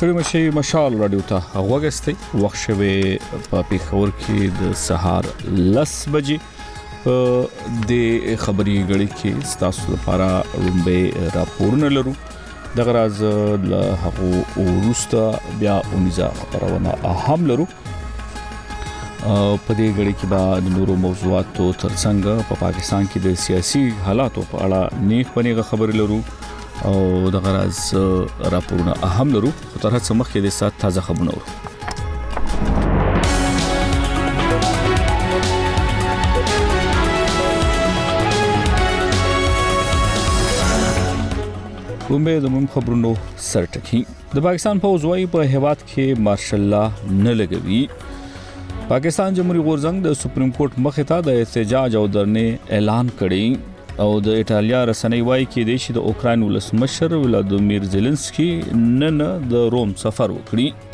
ستړي مشي مشال رادیو ته غوږستئ. وخت شوه په پیښور کې د سهار 10 بجې د خبري غړي کې ستاسو لپاره لومبه راپورونه لرو. دغه راز له هغه وروسته بیا اونیزه خبرونه اهم لرو. په دې غړي کې به د نورو موضوعاتو ترڅنګ په پاکستان کې د سیاسي حالاتو په اړه نیک پنیغه خبرې لرو او د غراز راپورونه اهم لرو. خو تر هڅه مخکې د سات تازه خبرونه ورو. کومه د مهم خبرونو سرټکی د پاکستان فوج وايي په هیواد کې مارشل لا نه لګوي. پاکستان جمهوریت غورځنګ د سپریم کورټ مخې ته د احتجاج او دھرنې اعلان کړی او د ایټالیا رسنۍ وايي کې د شي د اوکرين ولسمشر ولادیمیر زيلنسکي نن د روم سفر وکړي.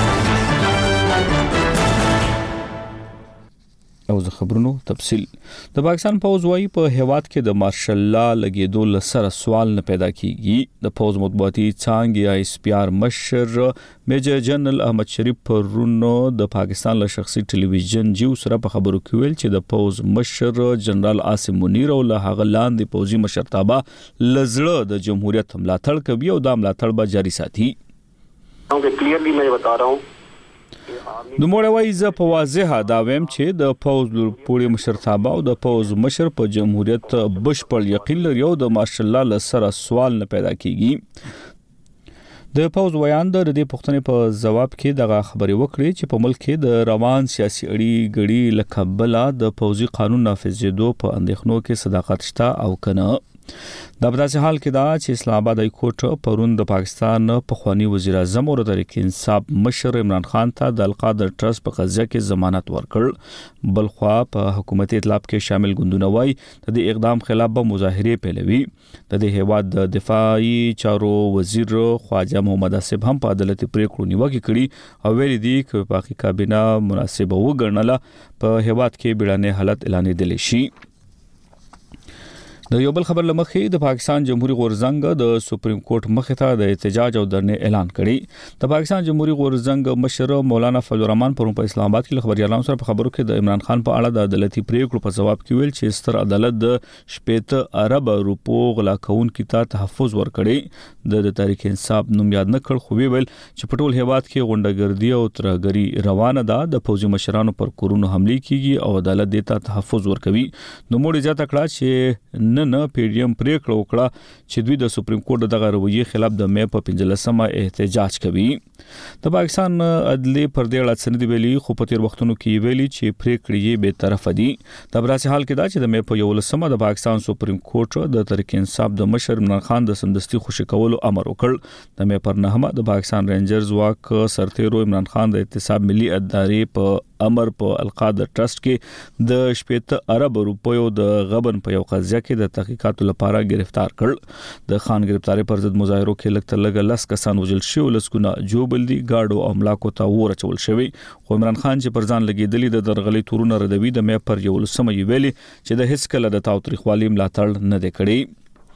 او زه خبرونو تفصیل د پاکستان فوج وايي په هیواد کې د مارشل لا لګیدو لسره سوال نه پیدا کیږي. د فوج مطبوعاتي څانګې یا اس پی آر مشر میجر جنرال احمد شریف پرونو د پاکستان له شخصي ټلویزیون جیو سره په خبرو کې ویل چې د فوج مشر جنرال عاصم منیر او له هغه لاندې فوجي مشرتابه لزړه د جمهوریت ملاتړ کوي او د ملاتړ به جاری ساتي. کلیئرلی میں بتا رہا ہوں نو موړوي ز په واضحه دا ویم چې د فوج پوری مشرتابه او د فوج مشر په جمهوریت بشپړ یقین لري او د مارشل لا سره سوال نه پیدا کیږي. د فوج ویان د دې پښتنې په جواب کې دغه خبري وکړي چې په ملک کې د روان سیاسي اړي غړي لکبلا د فوجي قانون نافذېدو په اندېښنو کې صداقت شته او کنه. دا په داسې حال کې دا چې اسلام آباد های کورټ پرون د پاکستان پخوانی وزیر اعظم او تحریک انصاف مشر عمران خان ته د القادر ټرست په قضیه کې ضمانت ورکړ. بلخوا په حکومتي اطلاع کې شامل ګوندونه وایي د دې اقدام خلاف به مظاهره پیلوي. د دې هیواد د دفاعي چارو وزیر خواجه محمد اسب هم په عدالتي پریکړو نیوکه کړې او ویلي دي چې پاکي کابینه مناسبه وګڼله په هیواد کې بیړنی حالت اعلان دي شي. د یو بل خبر لمخې د پاکستان جمهوریت غورځنګ د سپریم کورټ مخې ته د احتجاج او دھرنې اعلان کړی. د پاکستان جمهوریت غورځنګ مشر مولانا فضل الرحمن پرون په اسلام آباد کې خبريالانو سره په خبرو کې د عمران خان په اړه د عدالتي پریکړو په جواب کې ویل چې ستر عدالت د 70 ارب روپو غلا کونکو ته تحفظ ورکړي. د تحریک انصاف نوم یاد نه کړ خو ویل چې په ټول هیواد کې غونډګردي او ترهګری روانه ده. د فوجي مشرانو پر کورونو حمله کیږي او عدالت د ته تحفظ ورکوي. نو موږ اجازه کړه چې نه پیډیم پریکړه وکړه چې دوی د سپریم کورټ دغه رویه خلاف د مې په 15مه احتجاج کوي. د پاکستان عدلي پر دې اړه سند ویلي خو په تیر وختونو کې ویلي چې پریکړې یې به طرف دي. د براسي حال کې دا چې د مې په 11مه د پاکستان سپریم کورټ د تحریک انصاف د مشر عمران خان د سمدستي خوشی کولو امر وکړ. د مې پر 9مه د پاکستان رینجرز واک سرتیرو عمران خان د احتساب ملي ادارې په امر په القادر ټرست کې د 70 ارب روپیو د غبن په یو قضیه کې د تحقیقاتو لپاره گرفتار کړ. د خان گرفتاری پر ضد مظاهرو کې لکه لږ لس کسان وژل شو، لسګونه جوبل دي گاډو او املاکو ته ورچول شوی. خو عمران خان چې پر ځان لګیدلی د درغلي تورونه ردوي د مې پر 11مه ویلي چې د هیڅ کله د تاوتریخوالي ملاتړ نه دی کړی.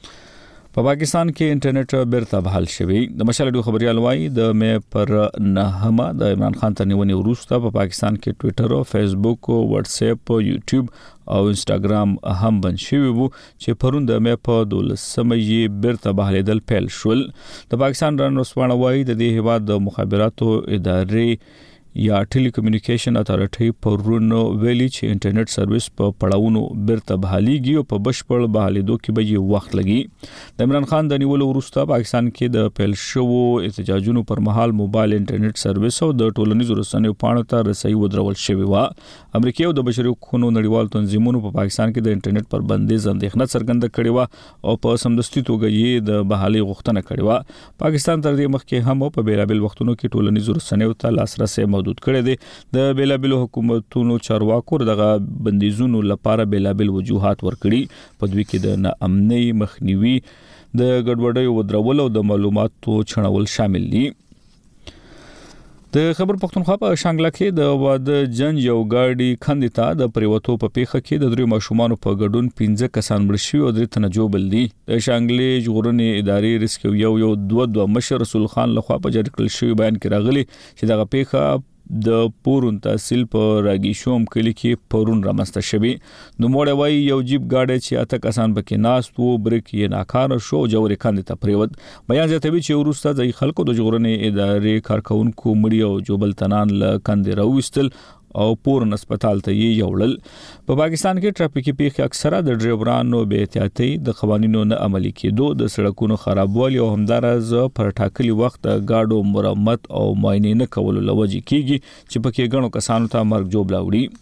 په پاکستان کې انټرنیټ بیرته بحال شوی. د مشال خبريال وايي د مې پر 9مه د عمران خان تر نیونې وروسته په پاکستان کې ټوئیټر او فیسبوک او واتس اپ او یوټیوب او انستګرام هم بند شوی وو چې پرون د مې په 12مه یې بیرته بحالېدل پیل شول. د پاکستان رانوسپانه وايي د دې هیواد د مخابراتو ادارې یا ټیلی کمیونیکیشن اتارټي پرون ویلي چې انټرنیټ سرویس په پړاوونو بیرته بحاليږي او په بشپړ بحالېدو کې به یې وخت لګي. د عمران خان د نیولو وروسته پاکستان کې د پیل شوو احتجاجونو پر مهال موبایل انټرنیټ سرویس او د ټولنیزو رسنیو پاڼو ته رسۍ ودرول شوې و. امریکا او د بشري حقوقو نړیوال تنظیمونو په پاکستان کې د انټرنیټ پر بندیز اندېښنه څرګنده کړې و او په سمدستي توګه یې د بحالي غوښتنه کړې و. پاکستان تر دې مخکې هم په بیلابل وختونو کې ټولنیزو رسنیو ته لاسرسي محدود کړی دی. د بیلابل حکومتونو چارواکو دغه بندیزونو لپاره بیلابل وجوهات ورکړي. په دوی کې د ناامنۍ مخنیوي، د ګډوډۍ ودرول او د معلوماتو چڼول شامل دي. د خبر پښتونخوا په شانګله کې د واده جنج یو گاډي کندتا د پریوتو په پیخه کې د درې ماشومان په ګډون 15 کسان مړ شوي او درې تنه جوړل دي. د شانګلې ژغورنې ادارې ریسکیو یو دوه مشر رسول خان لخوا په جاری کړل شوی بیان کې راغلي چې دغه پیخه د پورون تحصیل په راګیشوم کلی کې پرون رامسته شوی. نو موړ وای یو جیب گاډي چې اته کسان بکې ناست وو بریک یې ناکاره شو جوړې کاندې ته پریوت. بیان زیاتوي چې ورسته د خلکو د ژغورنې ادارې کارکونکو مړي او جوبل تنان ل کاندې راوستل او پورن هسپتال ته یې یوړل. په پاکستان کې ټرافیکي پیښې اکثره د ډرایورانو بې احتیاطي د قوانینو نه عملي کېدو د سړکونو خرابوالي او همدارز پر ټاکلي وخت گاډو مرمت او معاینه نه کولو لوجه کیږي چې پکې غنو کسانو ته مرګ جوړ لاوړي.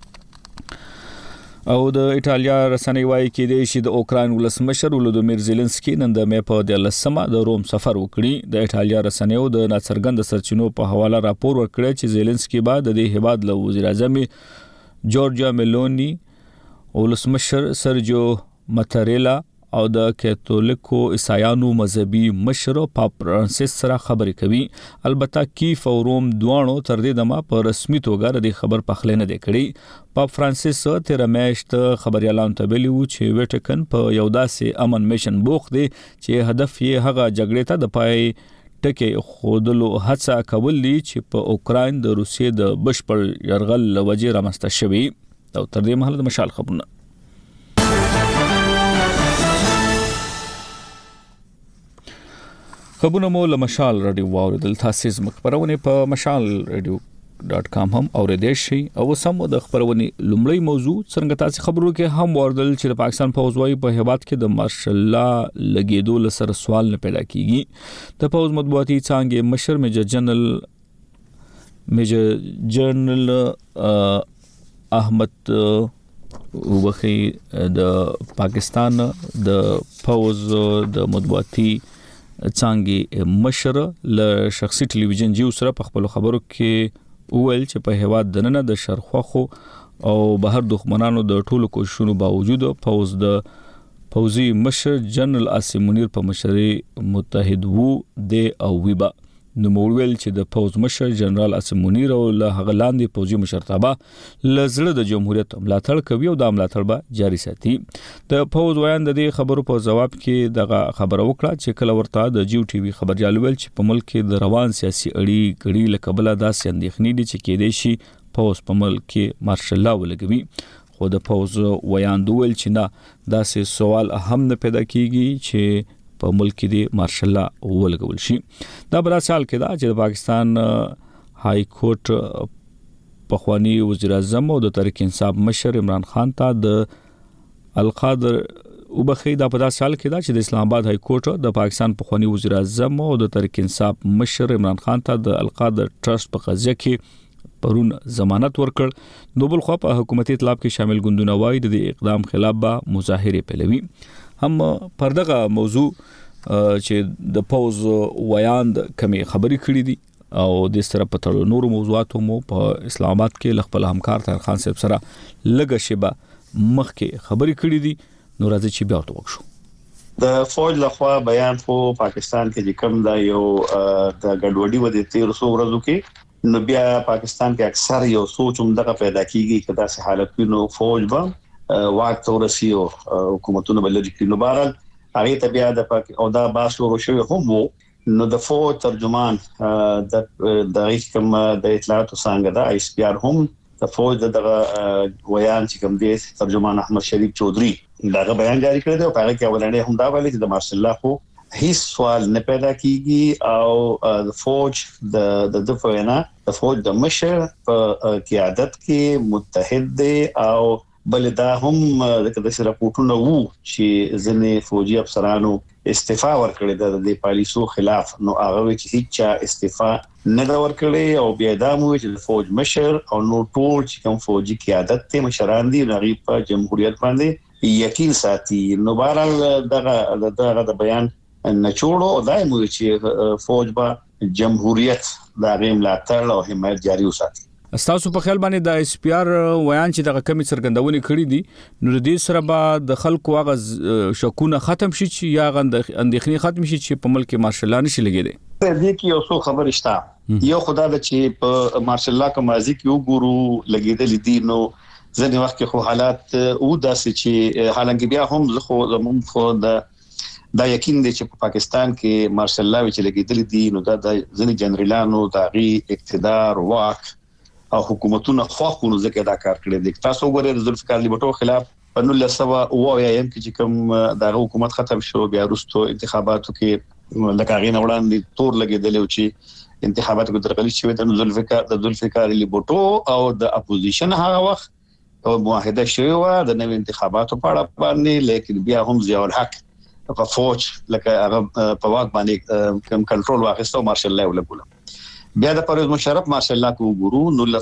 او د ایټالیا رسنۍ وايي کې د شي د اوکراین ولسمشر ولودیمیر زيلنسکي نن د مې په 13 د روم سفر وکړي. د ایټالیا رسنیو د ناڅرګند سرچینو په حواله راپور ورکړی چې زيلنسکي بعد د هیواد له وزیر اعظم جورجیا میلونی ولسمشر سرجو ماتاریلا او د کاتولیکو عیسایانو مذهبي مشر پاپ فرانسیس سره خبرې کوي. البته کیف او روم دوانو تر دې دمه په رسمي توګه د خبر پخلې نه دی کړی. پاپ فرانسیس تیر میاشت خبريالانو ته ویلي و چې ویټیکن په یو داسې امن میشن بوخت دی چې هدف یې هغه جګړې ته د پای ټکی خودلو هڅه کول دي چې په اوکراین د روسیې د بشپړ يرغل لوجې رامسته شوی. او تر دې مهاله د مشال خبرونه خبرونه مو له مشال رادیو واوریدل. تاسو زموږ خبرونه په mashalradio.com هم اوریدئ شئ. او سم د خبرونه لومړی موضوع څنګه تاسو خبرو کې هم واردل چې پاکستان پوځ وايي په هیواد کې د مارشل لا لګیدو لسر سوال نه پیدا کیږي. د پوځ مطبوعاتي څنګه مشر میجر جنرال احمد وبخي د پاکستان د پوځ د مطبوعاتي څنګه مشر له شخصي ټلویزیون جیو سره په خپل خبرو کې وویل چې په هیواد دننه د شرخوخو او بهر دښمنانو د ټولو کوششونو باوجود پوځي مشر جنرال عاصم منیر په مشرۍ متحد وو د او ویبا. نو مولویل چې د پوځ مشر جنرال عاصم منیر او له هغه لاندې پوځي مشرتابه لزړه د جمهوریت ملاتړ کوي او د ملاتړ به جاري ساتي. د پوځ ویان د دې خبرو په جواب کې دغه خبره وکړه چې کله ورته د جیو ټي وي خبريال ویل چې په ملک کې د روان سیاسي اړیکې له کبله داسې اندېښنې دي چې کېدې شي پوځ په ملک کې مارشل لا ولګوي. خو د پوځ ویان دویل چې نه داسې سوال هم نه پیدا کیږي چې په ملک کې مارشل لا ولګول شي. دا بل سال کې دا چې د پاکستان های کورټ پخوانی وزیر اعظم او د تحریک انصاف مشر عمران خان ته د القادر وبخي دا په سال کې دا چې د اسلام آباد های کورټ د پاکستان پخوانی وزیر اعظم او د تحریک انصاف مشر عمران خان ته د القادر ټرست په قضیه کې پرون ضمانت ورکړ. نو بل خو په حکومتي اطلاع کې شامل ګوندونه وایي د اقدام خلاف به مظاهره پیلوي. هم پر دغه موضوع چې د پوز ویان کمی خبري کړې دي او د سره په تړلو نور موضوعاتو مو په اسلام آباد کې خپل همکار طاهر خان صاحب سره لږه شبه مخکې خبري کړې دي. نو راځي چې بیا ورته وکړو. د فوج لخوا بیان خو پاکستان کې کوم دا یو د ګډوډي و د 1300 ورځو کې نو بیا پاکستان کې اکثر یو سوچ هم دغه پیدا کیږي چې داسې حالتونو فوج به واک تورسي او حکومتونه بلل کې نو بهرال هغه ته بیا د او دا باسو شوی هم وو. نو د فوج ترجمان د کوم د اطلاعاتو څنګه دا ایس پی آر هم د فوج دغه ویان چې کوم دی ترجمان احمد شریف چودري دا بیان جاری کړی دی او هغه کې اولنې هم دا ویلي چې د مارشل الله خو هیڅ سوال نه پیدا کیږي او د فوج د دفاعنا د فوج د مشر په قیادت کې متحد دی او بل دا هم د راپورټونو وو چې ځنې فوجي افسرانو استعفا ورکړي د پالیسو خلاف. نو هغه چې هیڅ استعفا نه ورکړي او بیا دا مو چې د فوج مشر او نو ټول چې کوم فوجي قیادت ته مشران دي نغي په جمهوریت باندې یقین ساتي. نو بهرال دغه د بیان نچوړو دایمو چې فوج به جمهوریت د غیم لاتړ او حمایت جاری وساتي. تاسو په خیال باندې د اس پی آر ویان چې دغه کمی څرګندونه کړې دي نو د دې سره به د خلکو هغه شکونه ختم شي چې یا اندېښنې ختم شي چې په ملک کې مارشل لا نشي لګیدي. دې کې یو څو خبر شته یو خدا د چې په مارشل لا کمازي کې وګورو لګیدل دي نو ځنې وخت کې خو حالات او داسې چې حالانکه بیا هم زه خو زموږ خو دا یقین دی چې په پاکستان کې مارشل لا چې لګیدل دي نو دا د ځنې جنرالانو د غي اقتدار واک او حکومتونو خواخونو ځکه دا کار کړی دی. تاسو وګورئ د ذوالفقار علي بټو خلاف په 1990 کې چې کوم د حکومت ختم شو بیا وروسته انتخاباتو کې لکه غین وړاندې تور لګیدل او چې انتخابات کو درغلي شوې د ذوالفقار علي بټو او د اپوزیشن هغه وخت او معاهده شوې و د نوې انتخاباتو په اړه باندې لیکن بیا هم ضیاء الحق په فوج لکه هغه په واک باندې کوم کنټرول واخیستو مارشل لا ولګول. بیا د پرویز مشرف مارشل لا کو ګورو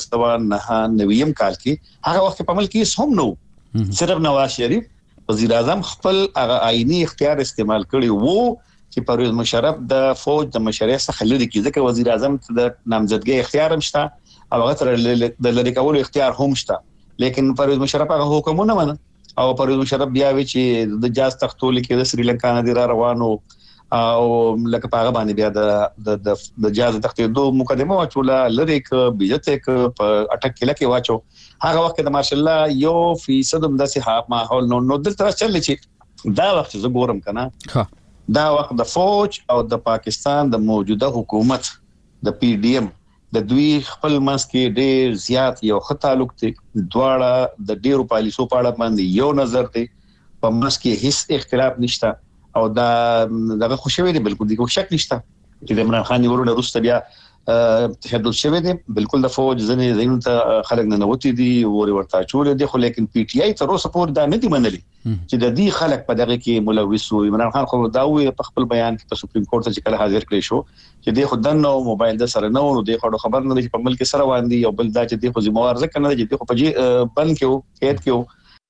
1999 کال کې هغه وخت په ملک کې هم نو صرف نواز شریف وزیر اعظم خپل هغه آئینی اختیار استعمال کړی وو چې پرویز مشرف د فوج د مشرۍ څخه لري کې ځکه وزیر اعظم د نامزدګۍ اختیار هم شته او هغه تر د لری کولو اختیار هم شته لیکن پرویز مشرف هغه حکمونه منه او پرویز مشرف بیا وی چې د جاز تختول کې د سریلانکا نه دی روانو او لکه په باندې بیا د جاز تختې دوه مقدمه واچوله لری ک بیجته ک په اٹک کې لکه واچو هغه وخت د مارشل لا 1% د صحاب ماحول نو دلته چل چې دا وخت زه ګورم کنه دا وخت د فوج او د پاکستان د موجوده حکومت د پی ډی ایم د دوی خپل منځ کې ډېر زیات یو ښه تعلق دی دواړه د ډېرو پالیسو په اړه باندې یو نظر دی په منځ کې هیڅ اختلاف نشته او دا دغه خوشوي دی بالکل دغه شک نشته چې د عمران خان ورونه روسته بیا تحدث شوی دی بالکل د فوج ځنې زینو ته خلک نه نوتی دي وري ورته چولې دي خو لیکن پی ټی آی تر اوسه پورې دا نه دی منلي چې د دې خلک په دغه کې ملوث وو. عمران خان خو دا وی په خپل بیان کې په سپریم کورټ ته کله حاضر کړی شو چې د خدای نو موبایل د سره نو د خبر نه چې په ملک سره واندي او بل دا چې د خو ذمہوار ځکه نه چې د خو په بند کې وو قید کې وو.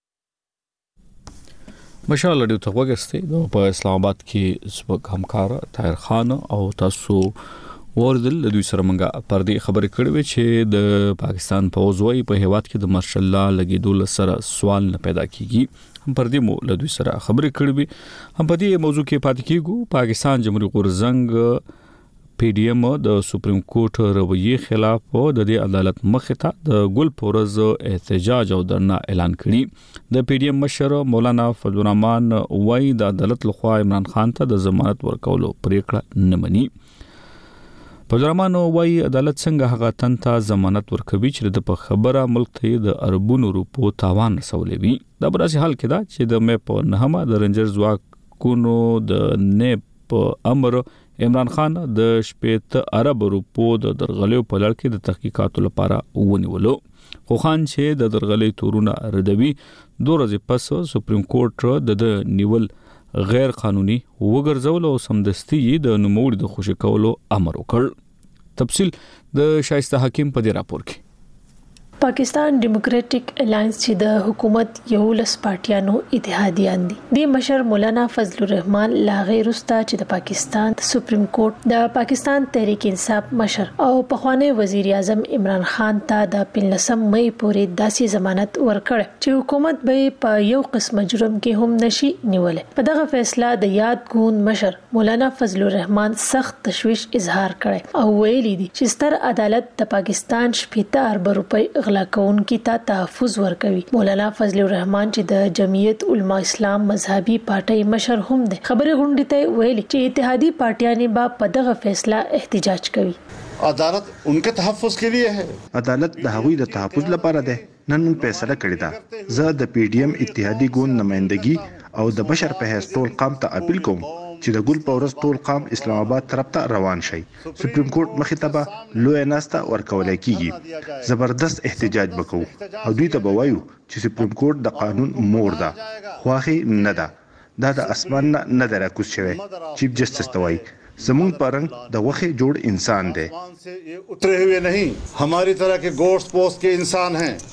مشال ډیو ته وګرځي په اسلام آباد کې سبق همکار طاهر خان او تاسو وردل د دوی سره منګه پر دې خبرې کړې چې د پاکستان پوځوي په هیواد کې د مارشل لا لګیدول سره سوال نه پیدا کیږي هم پر دې مو له دوی سره خبرې کړې هم په دې موضوع کې پاتې کیږو. پاکستان جمهوریت غورزنګ پی ډی ایم د سپریم کورټ رویې خلاف د دې عدالت مخې ته د ګل پورز احتجاج او درنا اعلان کړي. د پی ډی ایم مشر مولانا فضل الرحمن وای د عدالت لخوا عمران خان ته د ضمانت ورکولو پریکړه نه مني. فضل الرحمن وای عدالت څنګه هغه تن ته ضمانت ورکوي چې د په خبره ملک ته د اربونو روپو تاوان رسولې وي. دا براسي حال کې دا چې د مې په نهمه د رنجر ځواکونو د نیب په امر عمران خان د شپېته ارب روپو د درغلیو په لړ کې د تحقیقاتو لپاره ونیولو. خو خان چې د درغلي تورونه ردوي 2 ورځې پس سپریم کورټ د نیول غیر قانوني وګرځول او سمدستي د نوموړي د خوشی کولو امر وکړ. تفصیل د شایسته حکیم په دې راپور کې. پاکستان ډیموکراټک الاینس چې د حکومت یو لس پارټیانو اتحادیان دي د مشر مولانا فضل الرحمن لا غیر استا چې د پاکستان سپریم کورټ د پاکستان تحریک انصاف مشر او پخوانی وزیر اعظم عمران خان ته د 15 مې پورې داسې ضمانت ورکړ چې حکومت به په یو قسم جرم کې هم نشي نیولې. په دغه فیصله د یاد ګوند مشر مولانا فضل الرحمن سخت تشویش اظهار کړي او ویلي دي چې ستر عدالت د پاکستان 70 ارب روپۍ کون کی تا تحفظ ورکوي. مولانا فضل الرحمن چې د جمعیت علما اسلام مذهبي پارټي مشر هم دي خبره غونډه ته ویلي چې اتحادی پارټیانې به په دغه فیصله احتجاج کوي. عدالت انکه تحفظ کے لیے ہے. عدالت د هغوی د تحفظ لپاره ده. نن فیصله کړې ده. زه د پی ډی ایم اتحادی ګوند نمائندګي او د بشر په حیث ټول قام ته اپیل کوم چې د ګل پورز ټول قام اسلام آباد طرف ته روان شي. سپریم کورټ مخې ته به لوی ناستا ورکولای کیږي. زبردست احتجاج وکړو او دوی ته به وایو چې سپریم کورټ د قانون مور ده خواخي نه ده. دا د اسمان نه دراکوس شوی. چیف جسټس ته وایي زمون پرنګ د وخه جوړ انسان دی. اترے ہوئے نہیں ہماری طرح کے گوشت پوست کے انسان ہیں.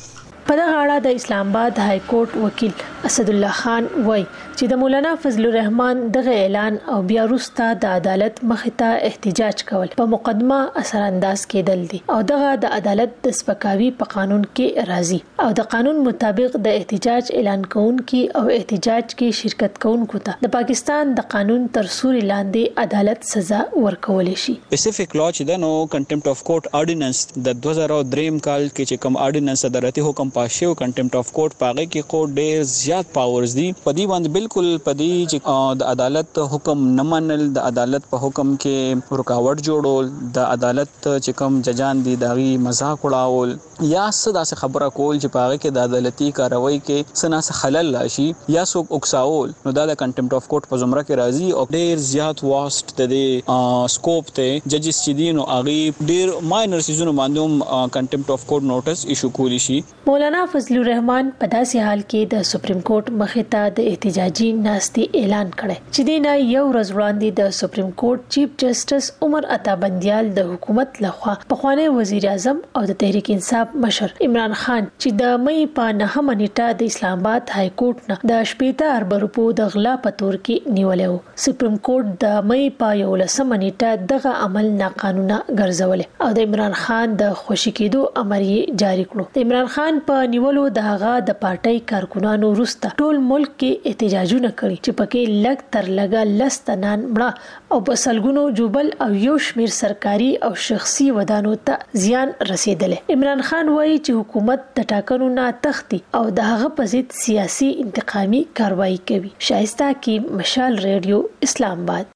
په دغه اړه د اسلام آباد های کورټ وکیل اسد الله خان وایي چې د مولانا فضل الرحمن دغه اعلان او بیا وروسته د عدالت مخې ته احتجاج کول په مقدمه اثر انداز کېدل دي او دغه د عدالت د سپکاوي په قانون کې راځي او د قانون مطابق د احتجاج اعلان کوونکي او احتجاج کې شرکت کوونکو ته د پاکستان د قانون تر سوري لاندې عدالت سزا ورکول شي. سپیسیفیک لا چې د نو کنټمپټ اف کورټ آرډیننس د 2003 کال کې چې کوم آرډیننس عدالتي حکم پاس شو کنټمپټ اف کورټ پاغه کې کورټ ډېر زیات پاورز دي په دې باندې بالکل په دې چې د عدالت حکم نه منل د عدالت په حکم کې رکاوټ جوړول د عدالت چې کوم ججان دي دغه مذاق اڑاول یا صدا سے خبره کول چې پاغه کې د عدالتي کاروایی کې سنا سے خلل راشي یا څوک اکساول نو دا د کنټمپټ اف کورټ په زمره کې راځي او ډېر زیات واسط د سکوپ ته ججز چې دي نو هغه ډېر ماینر سيزونو باندې کنټمپټ اف کورټ نوټس ایشو کولی شي. مولانا فضل الرحمن په داسې حال کې د سپریم کورټ مخې ته د احتجاجي ناستي اعلان کړی چې دینه یو ورځ وړاندې د سپریم کورټ چیف جسټس عمر عطا بندیال د حکومت لخوا پخوانی وزیر اعظم او د تحریک انصاف مشر عمران خان چې د مې په 9 نیټه د اسلام آباد های کورټ نه د 18 ارب روپو د غلا په تور کې نیولې و. سپریم کورټ د مې په 11 نیټه دغه عمل ناقانونه ګرځول او د عمران خان د خوشی کېدو امر یې جاری کړو. د عمران خان په نیولو د هغه د پارټۍ کارکونانو وروسته ټول ملک کې احتجاجونه کړي چې پکې لګ تر لګا لستنان مړه او په سلګونو جوبل او یو شمیر سرکاري او شخصي ودانو ته زیان رسیدلې. عمران خان وایي چې حکومت د ټاکنو نه تختی او د هغه په ضد سیاسي انتقامي کاروایی کوي. شایسته کې مشال ریډیو اسلام آباد.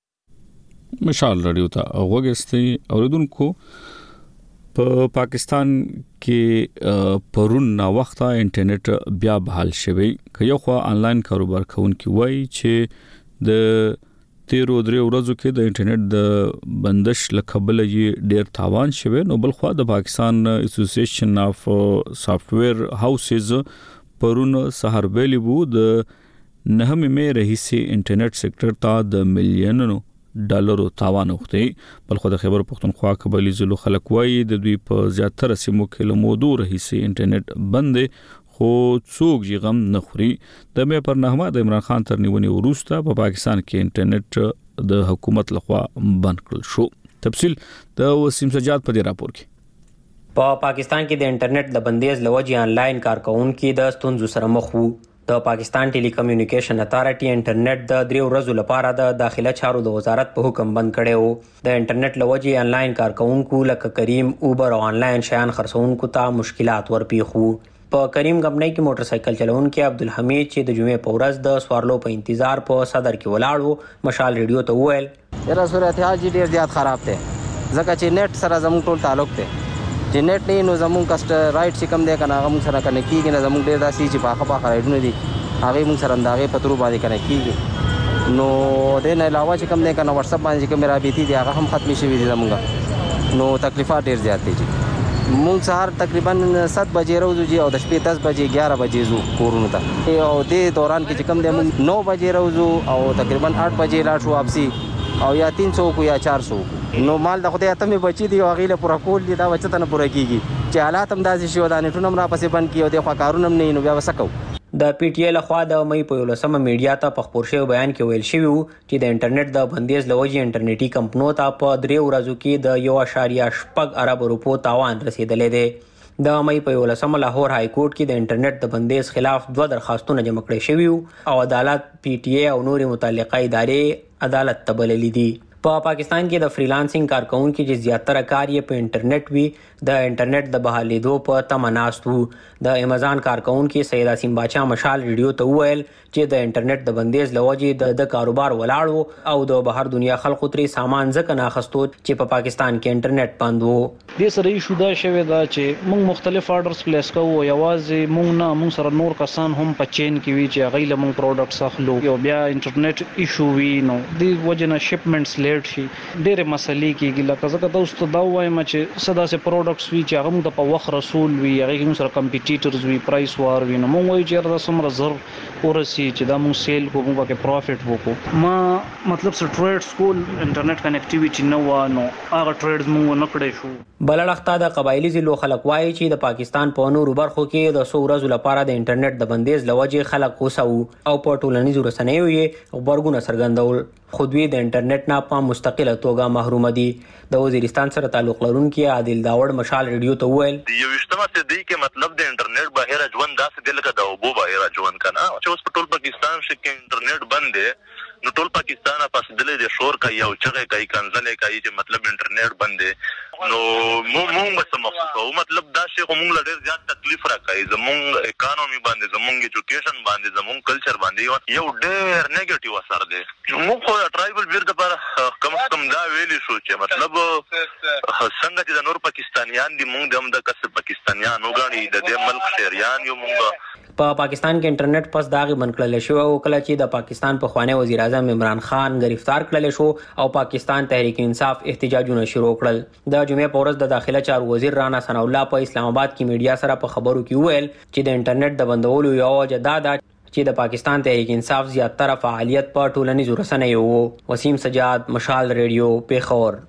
مشال ریډیو ته وګورئ اوریدونکو په پاکستان کې پرون نا وخته انټرنیټ بیا بحال شوی که یو خو آنلاین کاروبار کوونکي وایي چې د 13 ورځو کې د انټرنیټ د بندش لکبل یې ډیر تاوان شوی نو بل خو د پاکستان اسوسییشن اف سافټویر هاوسز پرون سحر ویلی وو د 9 مې رئیسي انټرنیټ سېکټر ته د ملیونونو ډالرو تاوان وختي بل خو د خیبر پختونخوا قبایلی زلو خلک وایي د دوی په زیاتره سیمو کې له مودو رئیسي انټرنیټ بندې خو څوک یې غم نه خوري. د مې پر نهمه د عمران خان تر نیونې وروسته په پاکستان کې انټرنیټ د حکومت لخوا بند کړل شو. تفصیل د وسیم سجاد په دې راپور کې. په پاکستان کې د انټرنیټ د بندیز لوجې آنلاین کارکونکو د ستونزو سره مخ وو. د پاکستان ټیلی کمیونیکیشن اتھارټي انټرنیټ د 3 ورځو لپاره د داخله چارو د وزارت په حکم بند کړی وو. د انټرنیټ لوجې آنلاین کارکونکو لکه کریم اوبر او آنلاین شیان خرڅونکو ته مشکلات ورپیښو. په کریم کمپنۍ کې موټر سایکل چلونکي عبدالحمید چې د جمعې په ورځ د سوارلو په انتظار په صدر کې ولاړ وو مشال ریډیو ته وویل یاره صورتحال ډیر زیات خراب دی ځکه چې نیټ سره زموږ ټول تعلق دی چې نیټ نه نو زموږ کسټ رائټ چې کم دی کنه هغه موږ سره کنه کیږي نه زموږ ډیر داسي چې پاخه رائټونه دي هغه موږ سره انداغه پترو باندې کنه کیږي نو د نه علاوه چې کم دی کنه واتس اپ باندې کوم رابطي دي هغه هم ختمي شوی دي زموږ نو تکلیفات ډیر زیات دي. مونږ سهار تقریبا 7 بجې راوځو او د شپې 10 بجې 11 بجې زو کورونو ته او د دوران کې چې کم دی مونږ 9 بجې راوځو او تقریبا 8 بجې لاړ شو واپسي او یا 300 کو یا 400 نو مال د خدای ته مې بچی دی او غیله پورا کول دي دا بچته نه پورا کیږي چې حالات هم داسې شو دا نټونه را پسې بند کیو د خوا کارونه نه نو بیا وسکو. د پی ټی ای لخوا د مې په 11 میډیا ته په خبر شوی بیان کې ویل شوی وو چې د انټرنیټ د بندیز لوجې انټرنیټي کمپنو ته په 3 ورځو کې د 1.8 ارب روپو تاوان رسیدلې دی. د مې په 11 لاهور های کورټ کې د انټرنیټ د بندیز خلاف 2 درخواستونه جمع کړي شوی او عدالت پی ټی ای او نوري متعلقه ادارې عدالت ته بللې دي. په پاکستان کې د فریلانسینګ کارکونکو چې زیاتره کار یې په انټرنیټ وی د انټرنیټ د بحالیدو په تمه ناست وو. د امازان کارکونکو سید اسیم باچا مشال ریډیو ته وویل چې د انټرنیټ د بندیز لوجې د کاروبار ولاړ او د بهر دنیا خلکو ترې سامان ځکه نه اخستو چې په پاکستان کې انټرنیټ بند وو. دې سره ایشو دا شوی دا چې موږ مختلف آرډرز پلیس کوو یوازې موږ سره نور کسان هم په چین کې وی چې غیله موږ پروډکټس اخلو یو بیا انټرنیټ ایشو وی نو د وجنه شپمنټس هډ شي ډېرې مسلې کېږي لکه ځکه دا اوس ته دا وایم چې څه داسې پروډکټس وي چې هغه موږ ته په وخت رسول وي هغې کې موږ سره کمپیټیټرز وي پرایس وار وي نو موږ وایو چې یاره دا څومره زر ورسي چې دا موږ سیل کوو موږ پکې پروفیټ وکړو ما مطلب څه ټریډ سکول انټرنیټ کنیکټیویټي نه وه نو هغه ټریډز موږ ونه کړی شو. بل اړخ ته د قبایلي ضلعو خلک وایي چې د پاکستان په نورو برخو کې د څو ورځو لپاره د انټرنیټ د بندیز له وجې خلک غوسه وو او په ټولنیزو رسنیو یې غبرګونه څرګندول خو دوی د انټرنیټ نه په مستقله توګه محروم دي. د وزیرستان سره تعلق لرونکي عادل داوړ مشال ریډیو ته وویل یو اجتماع ته دی کې مطلب د انټرنیټ بهر ژوند داسې دی لکه د اوبو بهر ژوند کنه چې اوس په ټول پاکستان کې انټرنیټ بند دی نو ټول پاکستان پس دلې د شور کوي او چغې کوي کنځلې کوي چې مطلب انټرنیټ بند دی نو موږ به محسوسو مطلب دا شی موږ له ډېر زیات تکلیف راکړي زموږ اکانومي باندې زموږ ایجوکیشن باندې زموږ کلچر باندې یو ډېر نیگیټیو اثر دی. موږ خو ټرایبل ویر د پر کم از کم دا ویلی شو چې مطلب څنګه چې د نور پاکستانیان دي موږ هم د کس پاکستانیان وګڼي د دې ملک شهریان یو موږ په پاکستان کې انټرنیټ پس داغي بند کړل شو او کله چې د پاکستان په خوانی وزیر اعظم عمران خان گرفتار کړل شو او پاکستان تحریک انصاف احتجاجونه شروع کړل. د جمعې په ورځ د داخله چارو وزیر رانا ثناء الله په اسلام آباد کې میډیا سره په خبرو کې وویل چې د انټرنیټ د بندولو یو وجه دا ده چې د پاکستان تحریک انصاف زیاتره فعالیت په ټولنیزو رسنیو وو. وسیم سجاد مشال ریډیو پیښور.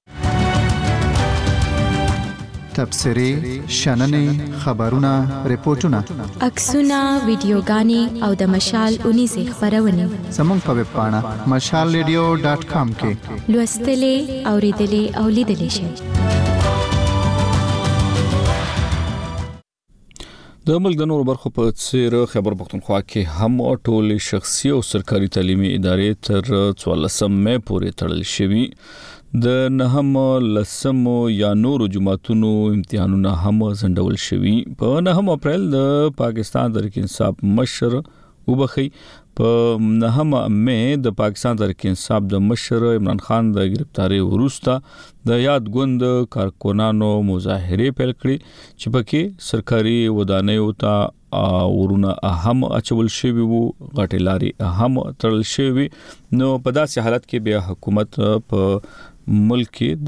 تبصرې شننې خبرونه ریپورتونه عکسونه ویډیوګانې او د مشال 19 خبرونه زموږ په ویب پاڼه mashalradio.com کې لوستلې اوریدلې او لیدلې شئ. د ملک د نورو برخو په څیر خیبر پختونخوا کې هم ټول شخصي او سرکاري تعلیمي ادارې تر 14 مې پورې تړل شوي. د نهم لسم یا نورو جماعتونو امتحانونه هم ځنډول شوي. په 9 اپریل د پاکستان تحریک انصاف مشر وبخي په 9 مې د پاکستان تحریک انصاف د مشر عمران خان د گرفتاری وروسته د یاد ګوند کارکونانو مظاهره پیل کړې چې پکې سرکاري ودانیو ته ورونه اهم اچول شوی وو غټې لاري اهم تړل شوی. نو په داسې حالت کې بیا حکومت په ملک کې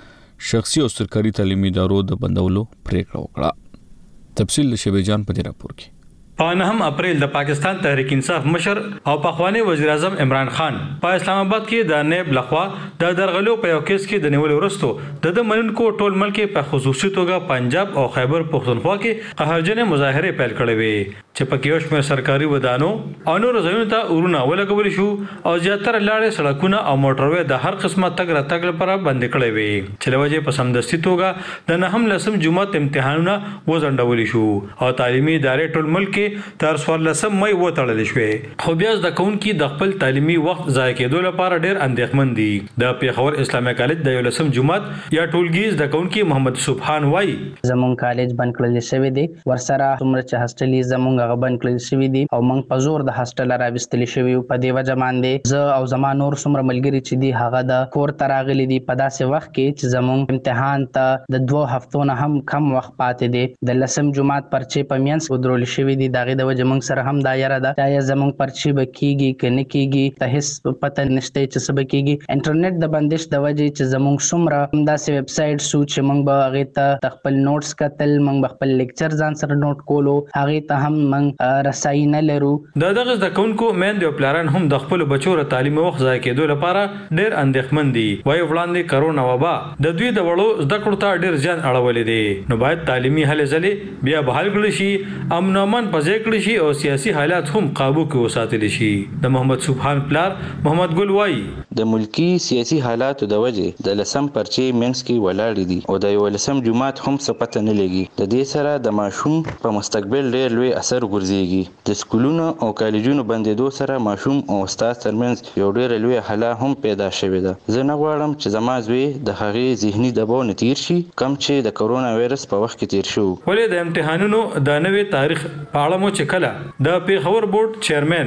د شخصي او سرکاري تعلیمي ادارو د بندولو پریکړه وکړه. تفصیل شبي جان په دې راپور کې. په 9 اپریل د پاکستان تحریک انصاف مشر او پخوانی وزیر اعظم عمران خان په اسلام آباد کې د نیب لخوا د درغلو په یو کیس کې د نیول ورستو د منونکو ټول ملک په خصوصي توګه پنجاب او خیبر پختونخوا کې قهرجنې مظاهره پیل کړې وې چې په کې یو شمېر سرکاري ودانو او نور ځایونو ته ورونه ولګول شو او زیاتره لارې سړکونه او موټروي د هر قسمه تګ راتګ لپاره بند کړې وې چې لوجه په سمدستي توګه د 9 لسم جمعه امتحانونه وځنډول شو او تعلیمي ادارې ټول ملک تر 14 مې وټړل شوې. خو بیا د کونکي د خپل تعلیمي وخت ضایع کېدو لپاره ډېر اندېښمن دي. د پیښور اسلامي کالج د 11 جمعه یا ټولګیز د کونکي محمد سبحان وای زمون کالج بند کړل شوی دی ورسره څومره چې هاستلې زمونږ غو بند کړل شوی دی او موږ په زور د هاستل راوستل شوی په دی وجه باندې زه او زما نور څومره ملګری چې دی هغه د کور تراغلي دی په داسې وخت کې چې زمون امتحان ته د 2 هفتو نه هم کم وخت پاتې دی. د لسم جمعه پرچې په مینس ودرول شوی دی دغه د وجه موږ سره هم دایره ده دا زمونږ پرچی بکیږي کنه کیږي ته هیڅ پته نشته چې څه بکیږي. انټرنیټ د بندش د وجه چې زمونږ څومره همداسې ویب سایټ سو چې موږ به هغه ته خپل نوټس کتل موږ خپل لیکچر ځان سره نوٹ کولو هغه ته هم موږ رسای نه لرو. دغه د کونکو مین دی پلان هم د خپل بچو ر تعلیم وخت ځای کېدو لپاره ډېر اندېښمن دي. وای وړاندې کرونا وبا د دوی د وړو زده کړو ته ډېر ځان اړولې دي نو باید تعلیمي هلې ځلې بیا بحال کړي شي امن امن پځې کړي شي او سیاسي حالات هم قابو کې وساتل شي. د محمد سبحان پلار محمد ګل وای د ملکی سیاسي حالات د وجه د لسم پرچې منس کې ولاړ دي او د 11 جمعه هم څه پته نه لګي. د دې سره د ماشوم په مستقبل ډېر لوی اثر ګرځيږي. د سکولونو او کالجونو بندیدو سره ماشوم او استاد ترمنځ یو ډېر لوی حاله هم پیدا شوې ده. زه نه غواړم چې زما زوی د هغې ذهني دباو نه تیر شي کم چې د کرونا وایرس په وخت کې تیر شو. ولې د امتحانونو د نوې تاریخ په اړه مو چې کله د پیښور بورډ چیرمن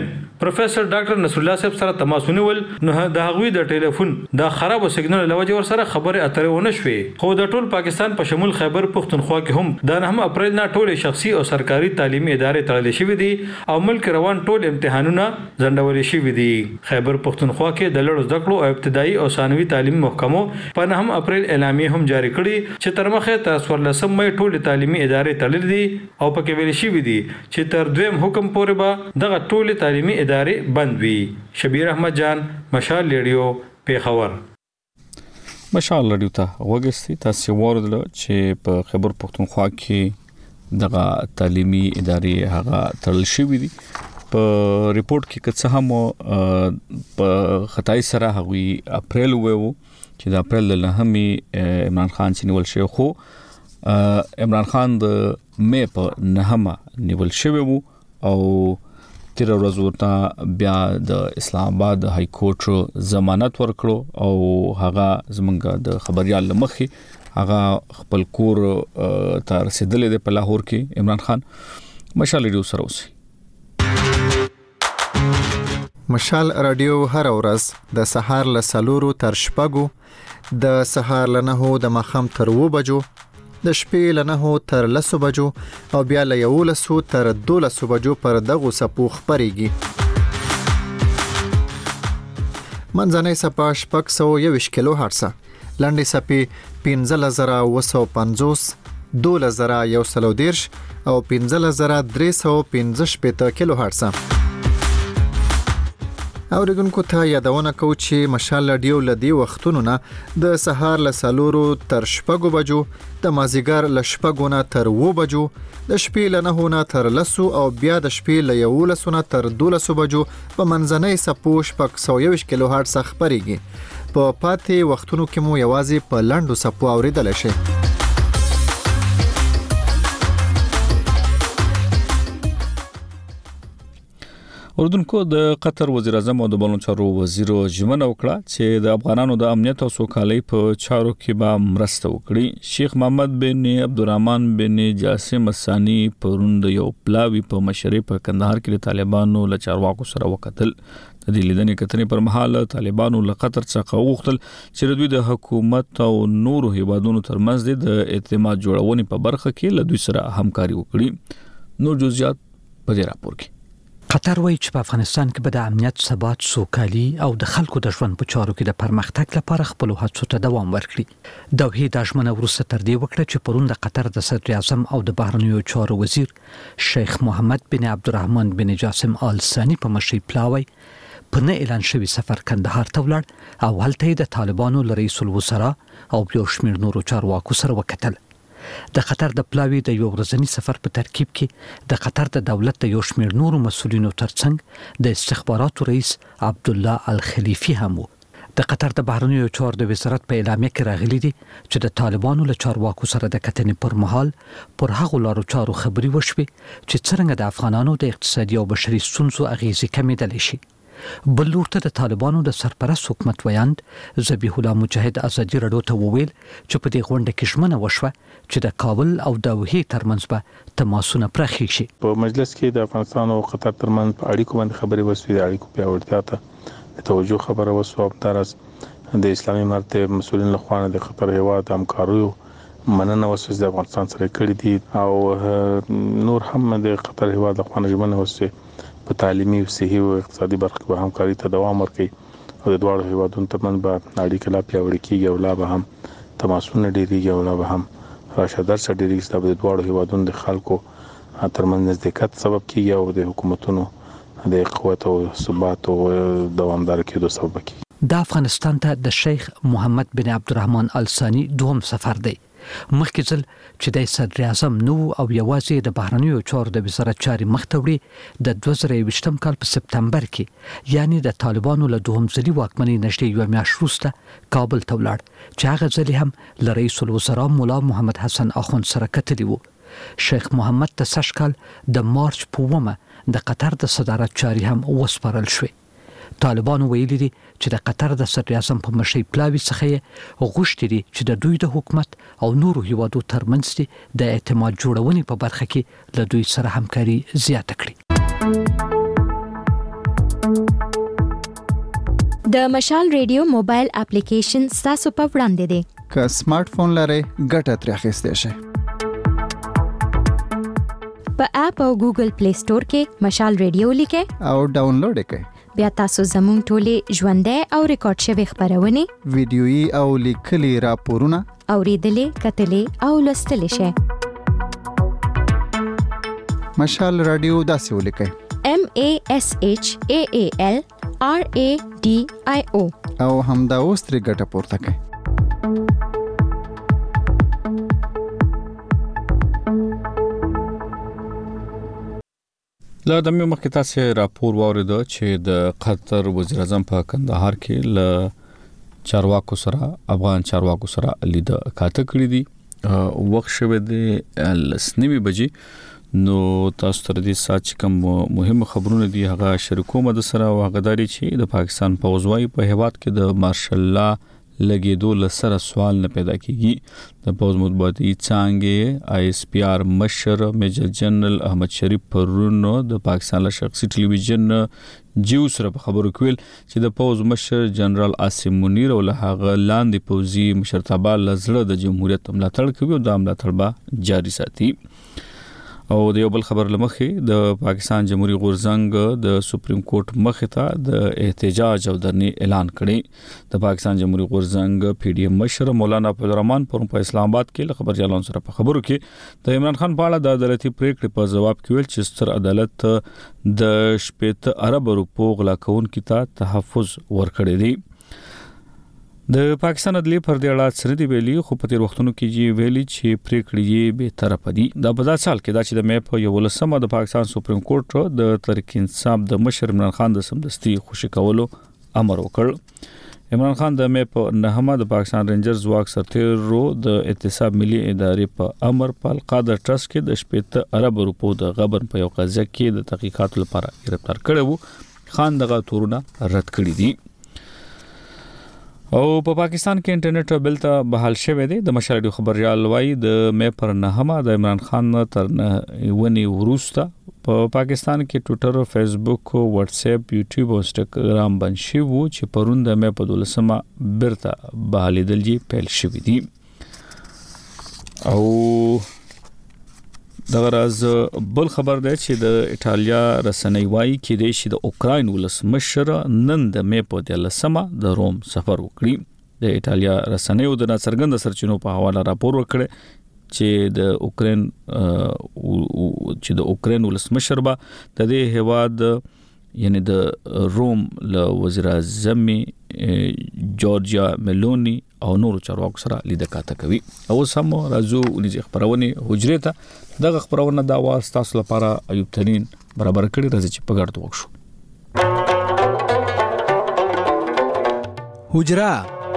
پروفیسور ډاکټر نصر الله صاحب سره تماس ونیول نو د هغوی د ټلیفون د خراب سیګنال لوجه ور سره خبره اترې ونه شوې. خو د ټول پاکستان په شمول خیبر پختونخوا کې هم د 9 اپریل نه ټول شخصي او سرکاري تعلیمي ادارې تړلې شوې دي او ملک روان ټول امتحانونه ځنډول شوي دي. خیبر پختونخوا کې د لړ زده کړو او ابتدایي او ثانوي تعلیمي محکمو په 9 اپریل اعلامیه هم جاری کړي چې تر مخه تر 14 مې ټول تعلیمي ادارې تړلې دي او پکې ویل شوي دي چې تر 2 حکم پورې به دغه ټول تعلیمي ادارې بند وي. شبیر احمد جان، مشال ریډیو، پیښور. مشال ریډیو ته وګورئ تاسو ورته چې په خیبر پختونخوا کې دغه تعلیمي ادارې هغه تړل شوې دي. په ریپورت کې که هم په خدای سره هغوی اپریل وو چې د اپریل له همي عمران خان سینول شو، خو عمران خان د مې په 9 نیول شوی وو او تیر ورځ ورته بیا د اسلام آباد های کورټ ضمانت ورکړو او هغه زمونږ د خبريال لمخي هغه خپل کور ته رسیدلې د په لاهور کې عمران خان. مشال ریډیو سره اوسئ. مشال رادیو هر ورځ د سهار له 4 تر 6، د سهار له 9 د ماخام تر 2 بجو، د شپې له 9 تر 10 بجو او بیا له 11 تر 12 بجو پر دغه سپو خبريږي. منځنۍ سپا 621 کیلو هرتز، لنډي سپي 15950، 12130 او 15315 کیلو هرتز. اوریدونکو ته یادونه کوم چې مشال رادیو لدی وختونو نه د سهار له 4 تر 6 بجو، د مازیګر له 6 نه تر 2 بجو، د شپې له 9 نه تر 10 او بیا د شپې له 11 نه تر 12 بجو په منځنۍ سپو 621 کیلو هرتز خبريږي. په پاتې وختونو کې مو یوازې په لاندو سپو اوریدل شي. اردوونکو د قطر وزیر اعظم او د بهرنیو چارو وزیر ژمنه وکړه چې د افغانانو د امنیت او سوکالۍ په چارو کې به مرسته وکړي. شیخ محمد بن عبدالرحمن بن جاسم الثاني پرون د یو پلاوی په مشرۍ په کندهار کې د طالبانو له چارواکو سره وکتل. د دې لیدنې کتنې پر مهال طالبانو له قطر څخه وغوښتل چې دوی د حکومت او نورو هیوادونو ترمنځ د اعتماد جوړونې په برخه کې له دوی سره همکاري وکړي. نور جزئیات په دې راپور کې. قطر وایي چې په افغانستان کې به د امنیت، ثبات، سوکالي او د خلکو د ژوند په چارو کې د پرمختګ لپاره خپل هڅو ته دوام ورکړي. دوحې د ژمنه وروسته تر دې وکړه چې پرون د قطر د صدر اعظم او د بهرنیو چارو وزیر شیخ محمد بن عبدالرحمن بن جاسم آل ثاني په مشرۍ پلاوی په نه اعلان شوی سفر کندهار ته ولاړ او هلته د طالبانو له رئیس الوزرا او یو شمېر نورو چارواکو سره وکتل. د قطر د پلاوی د یو ورځني سفر په ترکیب کې د قطر د دولت د یو شمېر نورو مسؤلینو ترڅنګ د استخباراتو رئیس عبدالله الخلیفي هم وو. د قطر د بهرنیو چارو د وزارت په اعلامیه کې راغلي دي چې د طالبانو له چارواکو سره د کتنې پر مهال پر هغو لارو چارو خبري وشوي چې څنګه د افغانانو د اقتصادي او بشري ستونزو اغیزې کمیدلی شي. بل لور ته د طالبانو د سرپرست حکومت ویاند ذبیح الله مجاهد ازادي رادیو ته وویل چې په دې غونډه کې ژمنه وشوه چې د کابل او دوحې ترمنځ به تماسونه پراخ شي. په مجلس کې د افغانستان او قطر ترمنځ په اړیکو باندې خبرې وشوې، د اړیکو پیاوړتیا ته د توجه خبره وشوه. همداراز د اسلامي امارت مسؤلین له خوا د قطر هیواد همکاریو مننه وشوه د افغانستان سره کړې دي او نور هم د قطر هیواد له خوا ژمنه وشوه په تعلیمي، صحي او اقتصادي برخه کې همکاري ته دوام ورکړي او د دواړو هیوادونو ترمنځ به اړیکې لا پیاوړې کیږي او لا به هم تماسونه ډېریږي او لا به هم راشه درشه ډېریږي چې د دواړو هیوادونو د خلکو ترمنځ نزدېکت سبب کیږي او د حکومتونو د قوت او ثبات او دوامدار کېدو سبب کیږي. د افغانستان ته د شیخ محمد بن عبدالرحمن آل ثاني دوم سفر دی. مخکې ځل چې د صدر اعظم نو او یوازې د بهرنیو چارو د وزارت چاري مخ ته وړي د 2020 کال په سپتمبر کې یعنی د طالبانو له دوهم ځلي واکمنۍ نږدې یو میاشت وروسته کابل ته ولاړ چې هغه ځل هم له رئیس الوزرا مولا محمد حسن اخوند سره کتلی وو. شیخ محمد ته سږ کال د مارچ په 1 د قطر د صدارت چاري هم وسپارل شوې. طالبانو ویلي دي چې د قطر د صدر اعظم په مشرۍ پلاوي څخه غوښتي دي چې د دوی د حکومت او نورو هیوادو ترمنځ د اعتماد جوړونې په برخه کې له دوی سره همکاري زیاته کړي. د مشال ریډیو موبایل اپلیکیشن تاسو په وړاندې دی. که سمارټ فون لرئ ګټه ترې اخیستی شئ. په اپ او ګوګل پلی سٹور کې مشال ریډیو لیکئ او ډاونلوډ یې کړئ. بیا تاسو زموږ ټولې ژوندۍ او ریکارډ شوي خبرونه، ویډیويي او لیکلي راپورونه اوریدلې، کتلې او لوستلې شئ. مشال رادیو داسې ولیکئ: MASHAALRADIO او همدا اوس ترې ګټه پورته کړئ. له دمه مخکې تاسو راپور واورید چې د قطر وزیر اعظم په کندهار کې له چارواکو سره افغان چارواکو سره لید کاته کړی دي. وخت شوه د 9 بجې. نو تاسو تر دې سات کوم مهم خبرونه دي هغه شریکو مد سره واغداري چې د پاکستان پوځوي په هیواد کې د مارشل لا لګیدو لسره سوال نه پیدا کیږي. د پوز مطبوعاتي څانګې ISPR مشر میجر جنرال احمد شریف پرونو د پاکستان له شخصي ټلویزیون جیو سره په خبرو کې چې د پوز مشر جنرال عاصم منیر او له هغه لاندې پوزي مشرتابه لزړه د جمهوریت ملاتړ کوي او د ملاتړ به جاري ساتي. او د یو بل خبر لمخې د پاکستان جمهوریت غورځنګ د سپریم کورټ مخې ته د احتجاج او درنې اعلان کړي. د پاکستان جمهوریت غورځنګ PDM مشر مولانا فضل الرحمن پرون په اسلام آباد کې خبريالانو سره په خبرو کې د عمران خان په اړه د عدالتي پریکړې په جواب کې ویل چې ستر عدالت د 80 ارب روپو غلا کونکو ته تحفظ ورکړی دی. د پاکستان عدلیه پر دې اړه څه دی ویلي، خو په تیر وختونو کې ویلي چې پریکړې یې به طرفه دي. دا په داسې حال کې دا چې د مې په 11مه د پاکستان سپریم کورټ د تحریک انصاف د مشر عمران خان د سمدستي خوشی کولو امر وکړ. عمران خان د مې په 9مه د پاکستان رینجرز واک سرتیرو د احتساب ملي ادارې په امر په القادر ټرست کې د 80 ارب روپو د غبن په یو قضیه کې د تحقیقات لپاره گرفتار کړی وو. خان دغه تورونه رد کړی دي. او په پاکستان کې انټرنیټ بل ته بحال شوه دی. د مشر خبريال وایي د مې پر 9مه د عمران خان تر ونی وروسته په پاکستان کې ټوئیټر، فیسبوک، واتس اپ، یوټیوب او انستګرام بند شوی وو چې پرون د مې په 12مه برته بحالېدل یې پیل شوی دی. او دغه راز بل خبر دی چې د ایتالیا رسنۍ وایي چې د اوکراین ولسمشر نن د مې په 13مه د روم سفر وکړي. د ایتالیا رسنۍ د ناڅرګند سرچینو په حواله راپور ورکړي چې د اوکراین ولسمشر به د دې هیواد یعنی د روم له وزیر اعظم جورجیا ملونی او نور چارواکو سره لیدل کاته کوي. او سم راځو ولې خبرونه حجره ته دغه خبرونه دا واس تاسو لپاره ایوب ترين برابر کړی راځي چې په ګډه وښو. حجره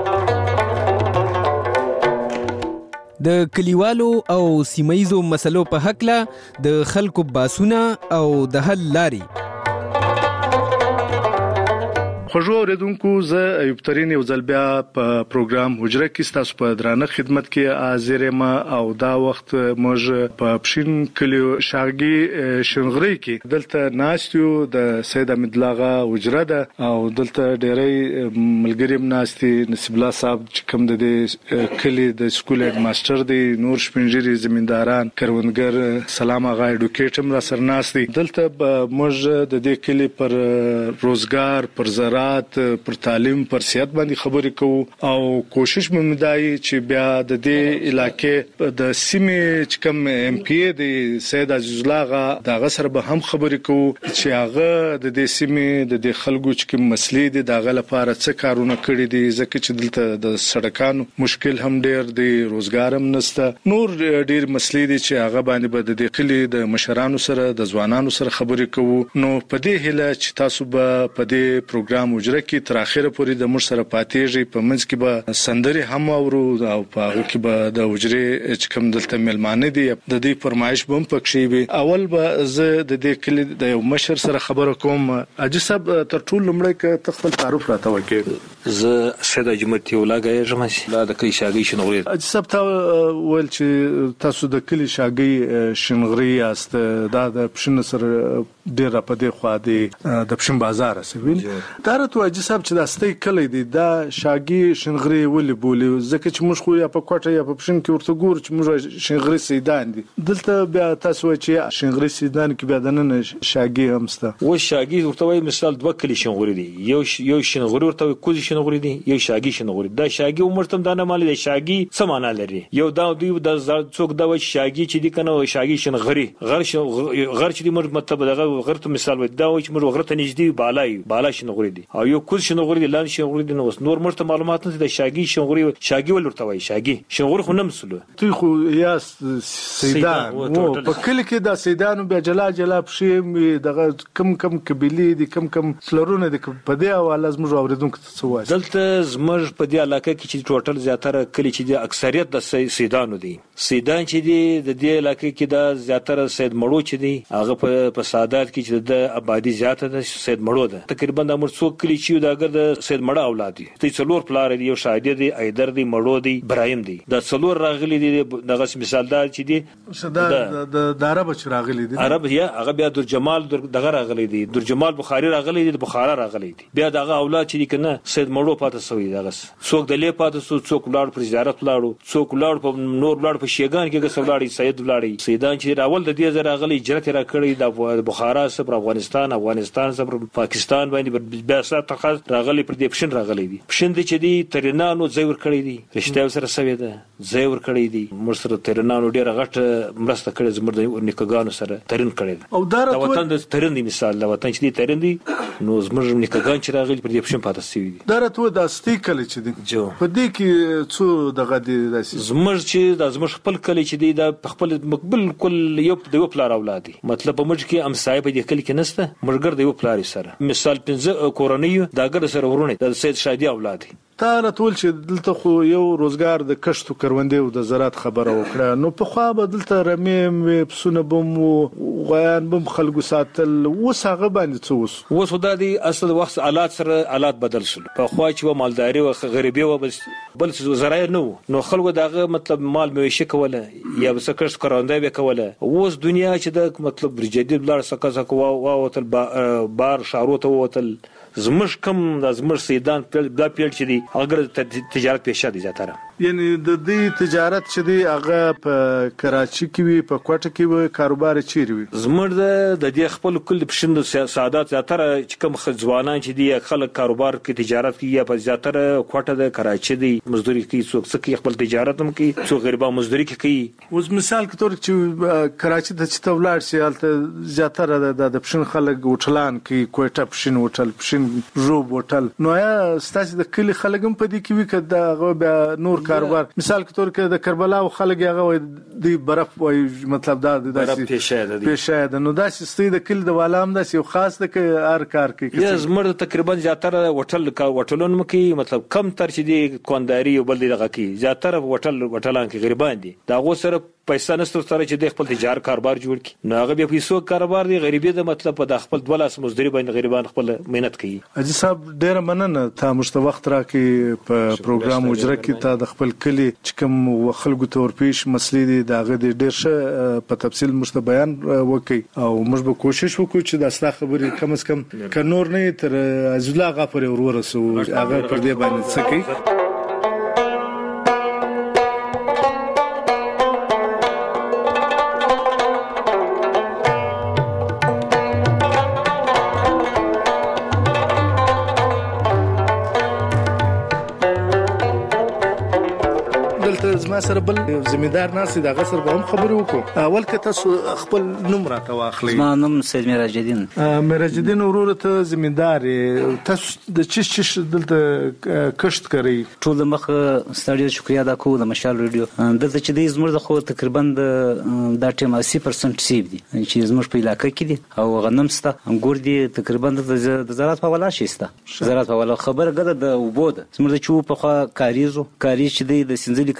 د کلیوالو او سیمایزو مسلو په حق له د خلکو باسونه او د حل لاري. خوږو اوریدونکو، زه ایوب ترين یو ځل بیا په پروګرام حجره کې تاسو په درانه خدمت کې حاضر یم. او دا وخت موږ په پښین کلیو شاګي شنغري کې دلته ناستیو د سید احمد لاغا حجره ده او دلته ډېرې ملګری ناستي. نصیب الله صاحب چې کوم د کلی د سکول هډ ماستر دی، نور شپنجري زمینداران، کروندګر سلام اغا اډوکیټم را سر ناستي. دلته موږ د دې کلی پر روزګار، پر زراعت، پر تعلیم، پر سیاست باندې خبرې کوو او کوشش مې دای چې بیا د دې علاقې د سیمې چې کوم MP دی سید عزیز الله غا دغه سره به هم خبرې کوو چې هغه د دې سیمې د خلکو چې کوم مسلې دي دغه لپاره څه کارونه کړی دي، ځکه چې دلته د سړکانو مشکل هم ډېر دی، روزګار هم نشته، نور ډېر مسلې دي چې هغه باندې به د کلی د مشرانو سره د ځوانانو سره خبرې کوو. نو په دې هله چې تاسو به په دې پروګرام حجره کې تر اخره پورې د مر سره پاتېږي. په منځ کې به سندري هم اورو او په هغه کې به د حجره چې کوم دلته ملمانه دي د دې فرمایش بم پکښې وي. اول به زه د دې کلی د یو مشر سره خبره کوم. اجي صاحب تر ټول لمړی ک تخفل تعارف راته وکړي. زه سید اجمرتي ولاګه ژمش لا د کلی شاګي شنغري. اجي صاحب ته ول چې تاسو د کلی شاګي شنغري است دا د پښن سره ډیر په دې خوا دی د پښن بازار سویل دا دا راته واجی صاحب چې دا ستې کلی دی دا شاګي شنغري ولې بولي ځکه چې موږ خو یا په کوټه یا په پښین کې ورته ګور چې موږ شنغري سیدان دي دلته بیا تاسو چې شنغري سیدان کې بیا دنه شاګي همسته و شاګي ورته وای مثال دوه کلی شنغري دي یو شنغري ورته کوزي شنغري دي یو شاګي شنغري دا شاګي عمرتم دا نه مالي شاګي سمانه لري یو دا دوی د څوک دا شاګي چې دي کنه شاګي شنغري غر چې دي مرګ مطلب دغه غرته مثال وای دا چې موږ غرته نږدې بالا شنغري دي او یو کوز شنغري دي لاندې شنغري دي نو نور مرته معلومات نه دي شاګي شنغري ولورته وای شاګي شنغري خو نمسلو توی خو یا سیدان په کلی کې دا سیدانو بیا جلا پښې دغه کم قبيله دي کم فلرونه دي په دې حواله زموږ اوریدونکو ته څه وایي دلته زموږ په دې علاقه کې چې ټوټل زیاتره کلی چې د اکثریت د سیدانو دي سیدان چې دي د دې علاقه کې د زیاتره سید مړو چې دي هغه په سعادت کې چې د آبادی زیاته ده سید مړو ده تقریبا د امر څوک کلی چې د اگر د سید مړه اولاد دي ته څلور پلار دي یو شاهد دي ایدر دي مړو دي ابراهيم دي د څلور راغلي دي دغه مثال دا چې دي صدا د عرب چې راغلي دي عرب یا هغه بیا در جمال دغه راغلي دي در جمال بخاري راغلي دي بخارا راغلي دي بیا دغه اولاد چې کنه سید مړو پاتې سوی دغه څوک د لې پاتې سو څوک لاړ پر زیارت لاړو څوک لاړ په نور لاړ په شیګان کې ګسولاړي سید لاړي سیدان چې راول د دې زره غلي هجرت را کړی د بخارا سره افغانستان سره پاکستان باندې بیا سره تخص راغلي پر دې پښین راغلي دي پښین دي چې دي ترنانو زویر کړی دي رښتیا سره سوي ده زویر کړی دي مر سره ترنانو ډیره غټ مرسته کړې زموږ د نکګانو سره ترن کړی او دا وطن د ترن دی مثال د وطن چې دي ترن دي نو زموږ نکګان چې راغلي پر دې پښین پاتې سوي دي دا راته د استي کلی چې دي په دې کې څو دغه دي زموږ چې د زموږ خپل کلی چې دی د خپل بالکل یو پلار اولاد دي مطلب موږ کې امسای په دې کلی کې نسته مرګر د یو پلار سره مثال 15 کورنۍ دا ګر سره ورونه د سید شادي اولاد دي تا راټول چې دلته خو یو روزګار د کښتو کروندې او د زراعت خبره وکړه نو په خوا به دلته رمې پسونه بم غویان بم خلکو ساتل اوس هغه باندې څه اوس خدا دي اصل وخت حالات بدل شول په خوا چې مالداري او غریبي او بل زراعت نو خلکو دغه مطلب مال مویشي کوله یا بس کښت کروندې وکوله اوس دنیا چې د مطلب جدید بلار سکه وتل بار شاروته وتل زمش کم د زمر سیدان دا پیل چې دی اگر تجارت پیشه دي زیاتره یعنی د دې تجارت چې دی هغه په کراچي کې وي په کوټه کې وي کاروبار چیرې وي زمر د دې خپل کل پښند سعادت زیاتره چې کم ځوانان چې دی خلک کاروبار کې تجارت کوي یا په زیاتره کوټه د کراچي دی مزدوري کوي څوک څه خپل تجارت هم کوي څوک غریبا مزدوري کوي اوس مثال کې تور چې کراچي د چتولار سي حالت زیاتره د پښن خلک وټلان کوي کوټه پښن وټل پښن روب وټل نو یا ستاسو د کلی خلک هم په دې کې وي کدا هغه نور کاروبار مثال کې تور کې د کربلا او خلک هغه د برف وای مطلب دا د پیشه ده نو دا چې د کلی د والام د یو خاص د هر کار کې یا زمر تقریبا زیاتره وټلون مکي مطلب کم تر چې دی کونداري او بل دغه کې زیاتره وټلان کې غریبان دي دا غو سره پیسې نستر سره چې د خپل تجارت کاروبار جوړ کړي نو هغه به پیسو کاروبار دی غریبي د مطلب په خپل دولاس مزدوري باندې غریبان خپل مهنت کوي اجي صاحب ډیر مننه تا مشته وخت راکې په پروګرام اجرا کې تا د خپل کلی چې کوم خلکو تور پیش مسلې دي داغه ډیر ښه په تفصیل مشته بیان وکړي او موږ به کوشش وکړو چې دا ستاسو خبرې کم از کم ک نور نه تر ازلا غفر ورسو هغه پر دې باندې څه سره بل ذمہدار ناس د غسر به هم خبرې وکړو اول که تاسو خپل نوم راته واخلئ ما نوم سید میراج الدین ورور ته ذمہدار تاسو د چش دلته کښت کوي ټول مخ ستړي شکریا دا کو د مشال ریډیو دلته چې د زمر د خو تقریبا د ټیم 80% سیب دي چې زمر په علاقې کې دي او غنم ستا انګور دي تقریبا د زراعت په ولا شيسته زراعت په ولا خبره غده د وبود زمر د چو په کاریز چې د سنځلي کاریز دي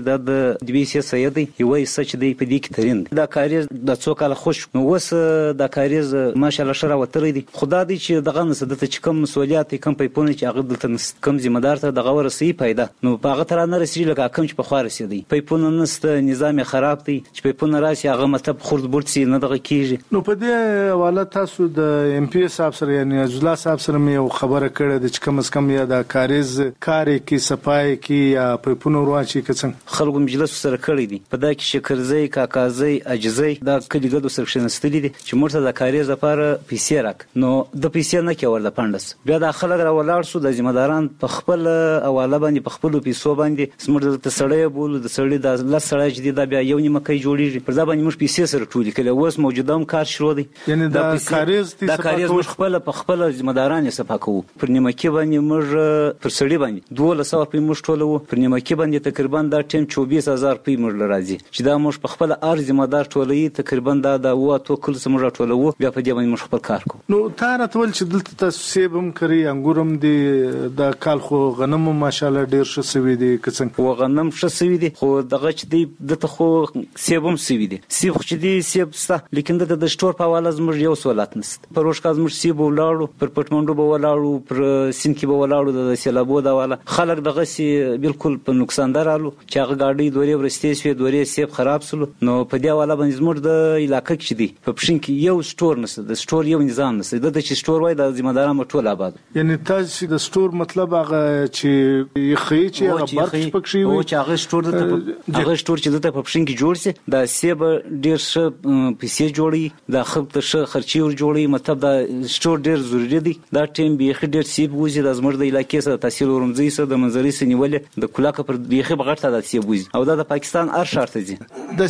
چې د دوی سیاست دی یو سچ دی په دې کې ترين دا کاریز د څو کال خوش نو وس دا کاریز ماشاءالله شرا وترې دي خدا دې چې دغه نسد ته چې کوم مسولیت کم پیپونه چې هغه دلته کم ذمہ دار ته دغه ورسي پیدا نو په هغه تر نه رسېږي لکه کوم چې په خوا رسېدي پیپونه نسته نظام خراب دی چې پیپونه راسي هغه مطلب خرد برد سي نه دغه کیږي نو په دې حواله تاسو د ام پی صاحب سره یعنی عزله صاحب سره مې خبره کړې د چې کم از کم یا د کاریز کاری کې صفای کې یا پیپونه ورواچي کڅن خلکو مجلس سره کړی دي په دا کې شکرزی کاکازی اجزی دا کلیګدو سره نستلې دي چې مرته د کاریز لپاره پیسې راک نو د پیسې نه کې ور د پندس بیا د خلک را ولاړ سو د ذمہ داران په خپل اواله باندې په خپل پیسو باندې سمره د سړی بول د سړی د لاس سړی جدي دا بیا یو نیمه کوي جوړیږي پر دا باندې موږ پیسې سره ټولې کله اوس موجوده هم کار شروع دي یعنی دا کاریز موږ خپل په خپل ذمہ داران یې صفا کوو پر نیمه کې باندې موږ پر سړی باندې 1200 روپۍ موږ ټولو پر نیمه کې باندې تقریبا دا ټیم 24000 روپۍ موږ راځي چې دا موږ په خپل ار ذمہ دار ټولې تقریبا دا وته کل سمره ټولو بیا په دې باندې موږ خپل کار کوو نو تاره تول چې دلته تاسو سیبم کوي انګورم دي د کال خو غنم ماشاءالله ډیر ښه سوي دي کڅنګ و غنم ښه سوي دي خو دغه چې دی د خو سیبم سوي دي سیب خو چې دی سیب سته لیکن د سٹور په حواله زموږ یو سوالات نشته پر روشکاز موږ سیب ولاړو پر پټمنډو به ولاړو پر سینکی به ولاړو د سیلابو دا والا خلک دغه سي بالکل په نقصان درالو چې هغه گاډي دوری ورستې شوی دوری سیب خراب سلو نو په دې حواله باندې زموږ د علاقې کې دی په پښین کې یو سٹور نشته د سٹور یو نظام نشته د چې سٹور وای د ذمہ دارانو ټول آباد یعنی تاسو د سٹور مطلب هغه چې یخی چې هغه برخ پکشي او چې هغه سٹور د هغه سٹور چې د په پښین کې جوړ سي د سیب ډیر ښه پیسې جوړي د خلک ته ښه خرچي ور جوړي مطلب د سٹور ډیر ضروری دی دا ټیم به ډیر سیب وځي د زمر د علاقې سره تحصیل ورمزي سره د منځري سنیولې د کلاکه پر بیخي بغړته د سیب وځي او د پاکستان هر شرط دي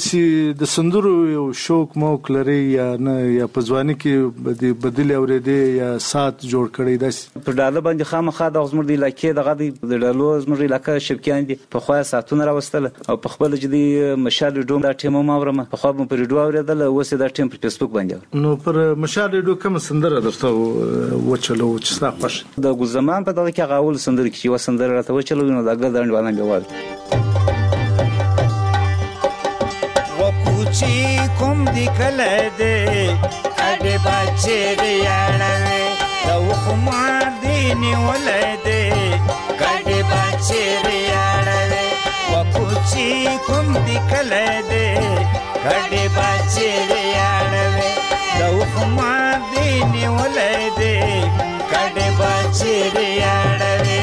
د سندرو یو شوق مو کلري یا نه یا په ځواني کې بدلی اورېدې یا سات جوړ کړی داس په ډاله باندې خامخا د زمر د علاقې دغه د ډالو زمر علاقې شبکیان دي په خوا ساتونه راوستل او په خپل جدي مشال ډوم دا ټیم ما ورما په خوا په ریډیو اورېدل اوس دا ټیم په فیسبوک باندې نو پر مشال ډوم کوم سندره درته وچلو چې ستا خوښ د ګل زمان په دغه کې غاول سندره کې و سندره راته وچلو نو دا ګردان وانه به ور وکوچی کوم دی کله دې اډه بچی ریاړوي دا خمار دی نیولې دې کډه بچی ریاړوي وکوچی کوم دی کله دې اډه بچی ریاړوي دا خمار دی نیولې دې کډه بچی ریاړوي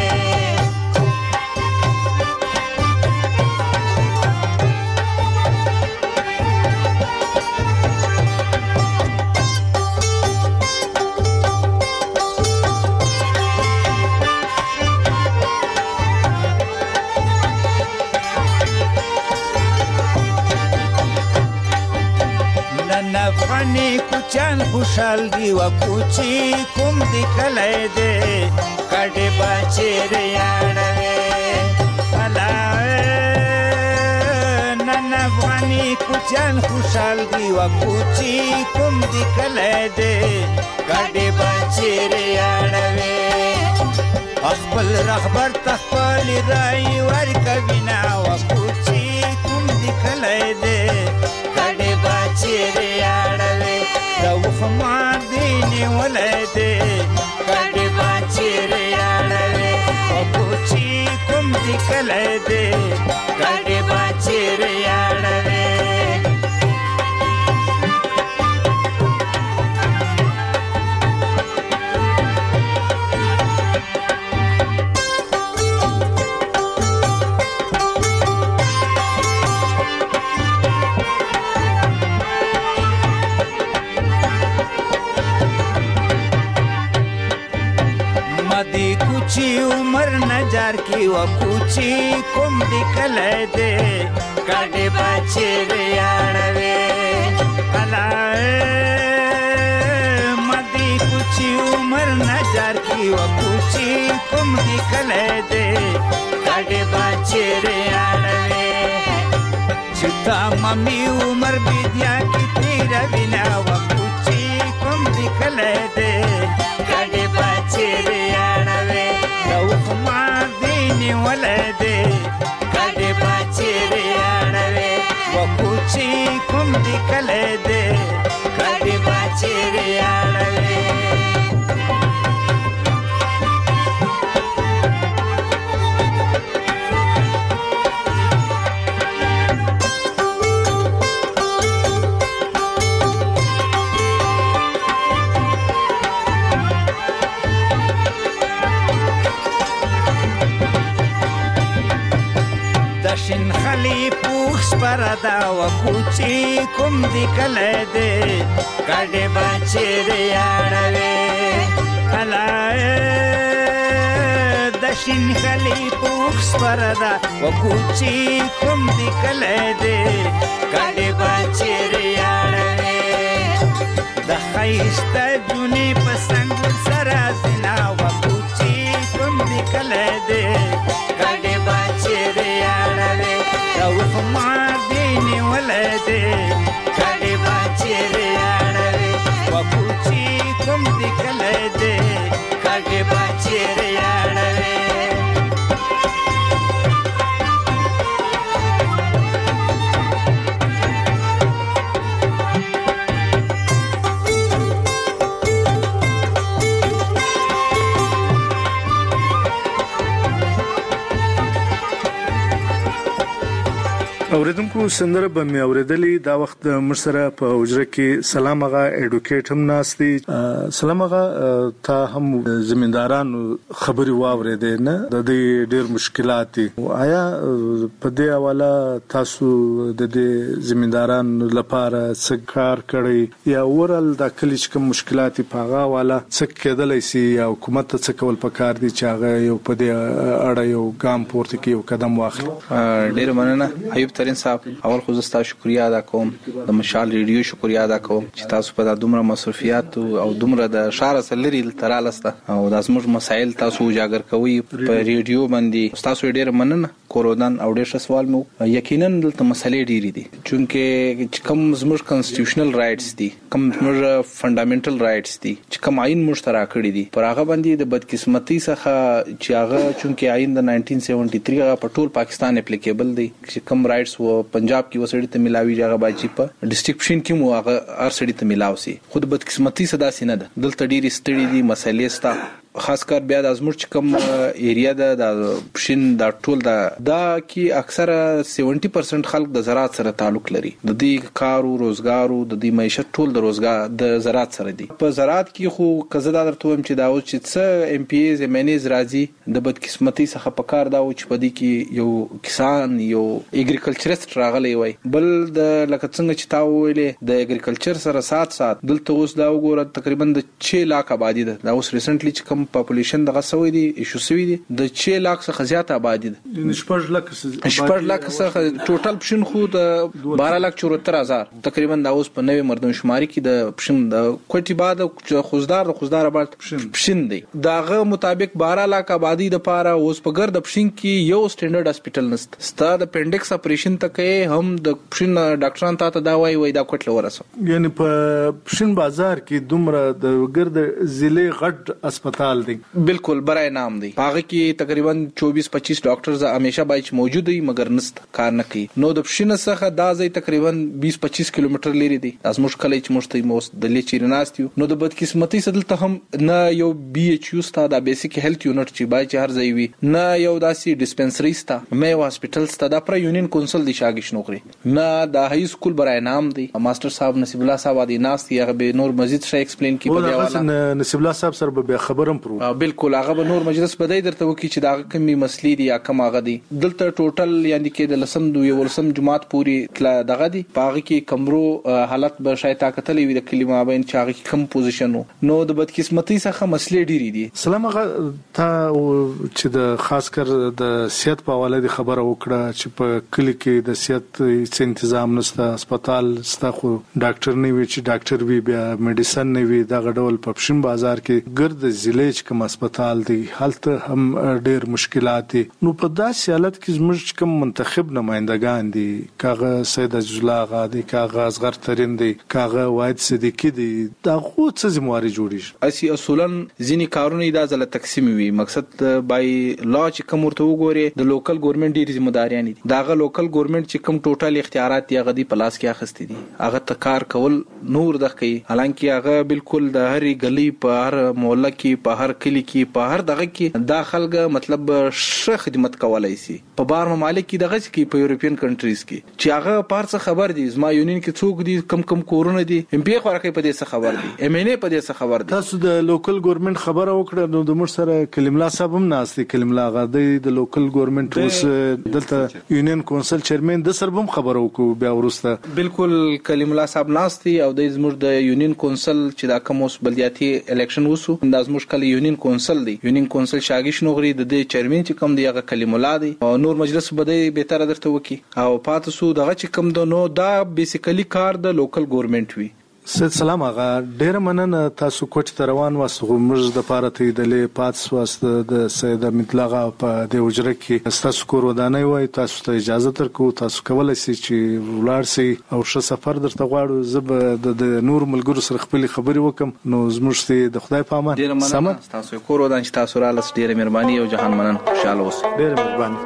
افغانی کوچان خوشحال دی و کوچی کوم دی کلی دی کډی بچی ریاړوي الا نن افغانی کوچان خوشحال دی و کوچی کوم دی کلی دی کډی بچی ریاړوي خپل رهبر تخپل رای ورکوي نا و کوچی کوم دی کلی دی کډی بچی ریاړوي دا وخمار دی نیولې دی کډی بچی ریاړوي او کوچی کوم دی کلی دی کډی بچی ریاړوي کوچی عمر نجار کی و کوچی کوم دی کله دے کډی بچی ریاړوي الا مدی کوچی عمر نجار کی و کوچی کوم دی کله دے کډی بچی ریاړوي چتا ممی عمر بيدیا کی تیر بنا و کوچی کوم دی کله دے کډی بچی ریاړوي خمار دی نیولې دی کډی بچی دی کله دې کډي باچره اړوي دشن خلی پوخ سپردا و کوچی کوم دی کله دې کډه بچره اړوي علای دشن خلی پوخ سپردا و کوچی کوم دی کله دې کډه بچره اړوي د خیسته جونی پسنګ سره زنا و کوچی کوم دی کله دې کډه بچره اوف ما دیني ولدي کډي باچره اړوي وکوچی کوم دي کله دې کډي باچره اړوي اوریدونکو سندره به مې اوریدلې دا وخت مرسره په حجره کې سلام هغه اډوکیټ هم ناشتي سلام هغه تا هم زمیندارانو خبري واورېدې نه د دې ډېر مشکلات دي آیا په دې حواله تاسو د دې زمیندارانو لپاره څه کار کړی یا ورل د کلیش کوم مشکلات په هغه حواله څه کېدلای شي یا حکومت څه کول پکار دي چې هغه یو په دې اړه یو ګام پورته کوي او قدم واخلي ډېر مننه ایوب ترين صاحب اول خو زستا شکریا ادا کوم د مشال ریډیو شکریا ادا کوم چې تاسو په دومره مصرفيات او دومره د شاره سلري ترالسته او د زموږ مسایل تاسو اجاگر کوي په ریډیو باندې تاسو ډېر مننه کورودان او ډېر سوال مو یقینا دلته مسلې ډېری دي چونکه کوم زموږ کانسټیټیوشنل رائټس دي کوم زموږ فندامنټل رائټس دي چې کوم آئین مشترک کړی دي پر هغه باندې د بدقسمتۍ څخه چې هغه چونکه آئین د 1973 په ټول پاکستان اپلیکیبل دی چې کوم رائټس و پنجاب کې وسړی ته ملاوي جګه باجی په ډسټریکشن کې مو هغه ارسړی ته ملاوي خود بدقسمتۍ صدا سینه ده دلته ډېری ستړي دي مسلې ستا خاص کر بیا د ازمر چې کوم ایریا ده د پښین د ټول دا کې اکثره 70% خلک د زراعت سره تعلق لري د دې کارو روزګارو د دې معیشت ټول د روزګار د زراعت سره دي په زراعت کې خو کزدا درته ویم چې دا اوس چې څه ام پی ایز امنیز راځي د بدقسمتۍ څخه په کار دا و چې په دې کې یو کسان یو اګریکلچرست راغلی وای بل د لکه څنګه چې تا ویلې د اګریکلچر سره سات دلته اوس دا وګوره تقریبا د 6 لک آبادی ده دا اوس ریسنټلی چې کوم پاپولیشن دغه سوي دي ایشو سوي دي د 6 لک څخه زیات آبادی ده 14 لک څخه ټوټل پښین خو د 12 لک 74000 تقریبا دا اوس په نوې مردم شماري کې د پښین د کوټي بعد خوزدار آباد پښین دی داغه مطابق 12 لک آبادی د پاره اوس په ګرد پښین کې یو سټانډرډ هسپټل نست ستا د اپنډکس اپریشن تکې هم د پښین ډاکټران ته دا وای دا کوټل ورسو یعنی په پښین بازار کې دومره د ګرد ضلع غټ هسپتال دی بالکل برای نام دی هغه کې تقریبا 24-25 ډاکټرز همیشه بایچ موجود دي مګر نست کار نه کوي نو د پښین څخه دا ځای تقریبا 20-25 کیلومتر لري دی از مشکل چې مشته موس د لیچیر ناستیو نو د بدقسمتۍ سدلته هم نه یو بي ایچ یو ستا د بیسیک هیلث یونټ چې بایچ هر ځای وي نه یو داسي ډیسپنسری ستا مې هاسپټل ستا د پر یونین کونسل دی شاګش نوکري نه د های سکول برای نام دی ماستر صاحب نصیب الله صاحب دی ناست هغه به نور مزید شای ایکسپلین کی په دی حواله نصیب الله صاحب سره به خبرم پرو بالکل هغه به نور مجلس بدای درته وکي چې دا کمی مسلې دي یا کم هغه دي دلته ټوټل یعنی کې د لسم دو یو ولسم جماعت پوری دغه دي پاغه کې کمرو حالت به شای طاقتلې وي د کلمه باندې چې هغه کم پوزیشن نو د بدقسمتۍ څخه مسلې ډېری دي سلام هغه تا چې د خاص کر د صحت په حواله د خبره وکړه چې په کلی کې د صحت تنظیم نشته هسپتال ستا خو ډاکټر نه وي چې ډاکټر وي بیا میډیسن نه وي دا غډول په پښین بازار کې ګرد ضلع چې کوم هسپتال دی هلته هم ډېر مشکلات دي. نو په داسې حالت کې زموږ کوم منتخب نمائندگان دي کاغه سید عجزالله غا دي کاغه اصغر ترين دي کاغه واحد صدیقی دي دا خو څه ذمہواری جوړیږي. اسی اصولا ځینی کارونه د ځله تقسیم وي مقصد بای لا چې کوم ورته وګوري د لوکل ګورنمنت ډېر ذمہداریان دي. داغه لوکل ګورنمنت چې کوم ټوټل اختیارات دی هغه دی پلاس کې اخستې دي هغه ته کار کول نور د کوي حالانکه هغه بالکل د هر گلی په هر محله کې په هر کلی کې په هر دغه کې دا خلک مطلب ښه خدمت کولای شي. په بار ممالک کې دغه کې په یورپین کنټریز کې چې هغه پارڅ خبر دي زما یونین کې څوک دي کم کورونه دي ام پی خورکې په دې څه خبر دي ام ان ای په دې څه خبر دي. تاسو د لوکل ګورنمنت خبره وکړه نو د مر سره کلیم الله صاحب هم ناس دي. کلیم الله غادي د لوکل ګورنمنت اوس دلته یونین کونسل چیرمن د سربم خبره وکړو بیا ورسته بالکل کلیم الله صاحب ناس دي او د زموږ د یونین کونسل چې دا کوم اوس بلدیاتي الیکشن وسو د زموږ کلی یونین کونسل دی یونین کونسل شاګیش نوغري د دې چیرمن چې کوم دی هغه کلیم الله دی او نور مجلس بده به تر درته وکي او پاتسو دغه چې کوم د نو دا بیسیکلی کار د لوکل ګورنمنت وی. سید سلام آغا ډیر مننه تاسو کوټ ته روان واسو موږ د پاره ته د پاتس واسطه د سید مطلقه په د وجره کې تاسو کور ودانای وای تاسو ته اجازه ترکو تاسو کولای شئ چې ولار سي او ښه سفر درته غواړو زب د نور ملګرو سره خپل خبري وکم نو زموږ د خدای په امان سم تاسو کور ودان چې تاسو را لس ډیر مهرباني او جهان منن خوشاله اوسئ. ډیر مهرباني.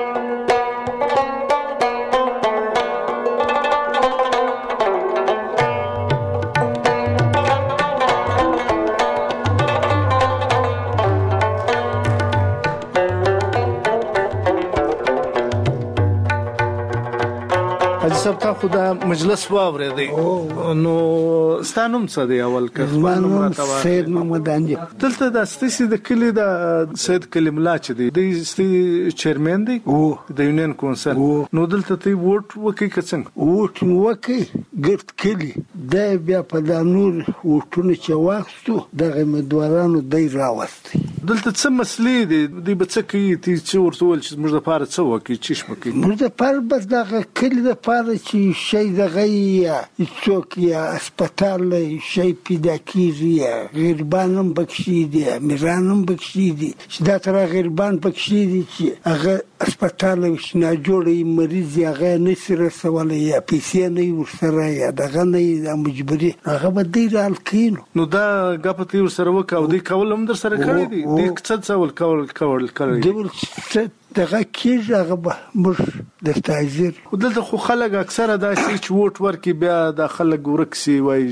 صاحب تا خو دا مجلس واورېدی نو ستانوم څه دی اول که سید محمد انجي دلته د ستاسو د کلی د سید کلیم الله چې دی د ستاسو چیرمن دی د یونین کونسل نو دلته ته ووټ وکي کڅنګ ووټ وکي ګرد کلی د بیا په د نور وټونه چې واخستو دغه مدوارانو دی راوستي دلته څه مسلې دي د بچکی تی چې ورتول چې موږ د پاره څه وکي چې شپکی موږ د پاره بس دغه کلی د پاره چې شي دغه څوک یا هسپتال شي پیدا کیږي غریبانم بخشي دي امیرانم بخشي دي چې دا تر غریبان بخشي دي چې هغه هسپتال وشنا جوړي مریض هغه نسره سوال یا پیسې نه ورسره یا دغه نه مجبوري هغه به دی رال کینو نو دا غپتی ورسره وکاو دی کول هم در سره کړی دي د څه کول کړی دغه کېږي هغه به موږ درته حاضر دلته خو خلک اکثره داسې چې ووټ ورکړي بیا د خلک ورک سي وایي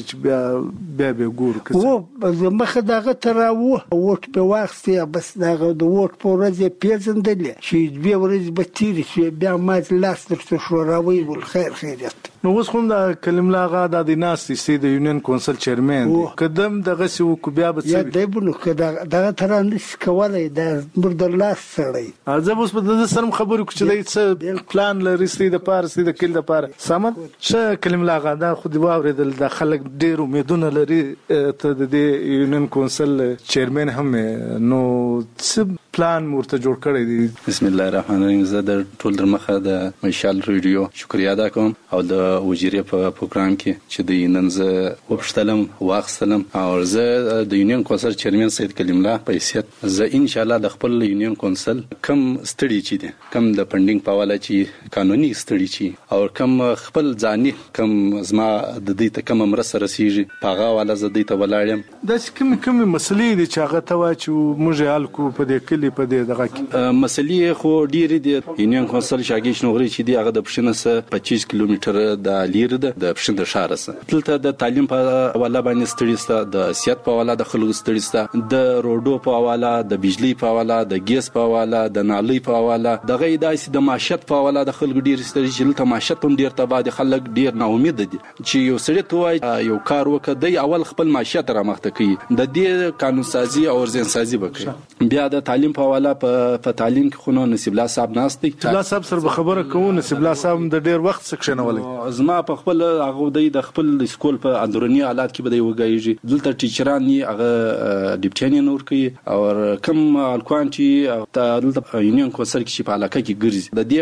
چې بیا ګورو و مخه دغه ته راوه ووټ په واخستې بس دغه د ووټ په ورځ یې پېژندلې چې دوې ورځې به تېرې شوې بیا ما لاس درته شوراوی ول خیریت نو اوس هم د کلیم الله غا د ناستې سي د یونین کونسل چیرمن قدم دغه سی وکړو بیا به څه دی بنو دغه تر نس کولای د مرد لاس سړی ازه اوس په دې سره خبرو کې چې د څه پلان لري ستې د پاره ستې د کل د پاره سامان څه کلیم الله غا دا خو دی واورېدل د خلک ډېر امیدونه لري ته د یونین کونسل چیرمن هم نو څه پلان ورته جوړ کړی دی. بسم الله الرحمن الرحیم. زه د ټول در مخه د مشال ریډیو شکریا ادا کوم او د وزیرې په پروګرام کې چې د نن زه وپښتلم واخستلم او زه د یونین کونسل چیرمن سید کلیم الله په حیثیت زه ان شاء الله د خپل یونین کونسل کم ستړي چي دي کم د فندینګ په حواله چې قانوني ستړي چي او کم خپل ځاني کم زما د دې ته کم مرسته رسیږي پاغه والا زدي ته ولاړم د کوم مسلې دي چې هغه توا چې موږ حل کو په دې کلی په دې دغه مسلې خو ډېرې دي. یونین کونسل شاګیش نوغري چې دی هغه د پښنه 25 کیلومتر د لیر د پښنه شهر سره دلته د تعلیم په حواله باندې ستړي ستا د سیاست په حواله د خلکو ستړي ستا د روډو په حواله د بجلی په حواله د ګیس په حواله د نالي په حواله دغه داسې د معیشت په حواله د خلکو ډیر ستړي چې دلته معیشت هم ډیر تباہ دي خلک ډیر نا امید دي چې یو سړی توای یو کار وکړي اول خپل معیشت را مخته کوي د دې قانون سازي او ورزن سازي وکړي بیا د تعلیم په حواله په تعلیم کې خو نصیب الله صاحب ناستي الله صاحب سره خبره کوو نصیب الله صاحب د ډیر وخت سکشنولې زما په خپل هغه د خپل سکول په اندرونی حالات کې بده وګایږي دلته ټیچران یې هغه ډیپټینی نور کوي او کم الکوان چې دلته یونین کونسل کې په علاقه کې ګرځي د دې خپل یو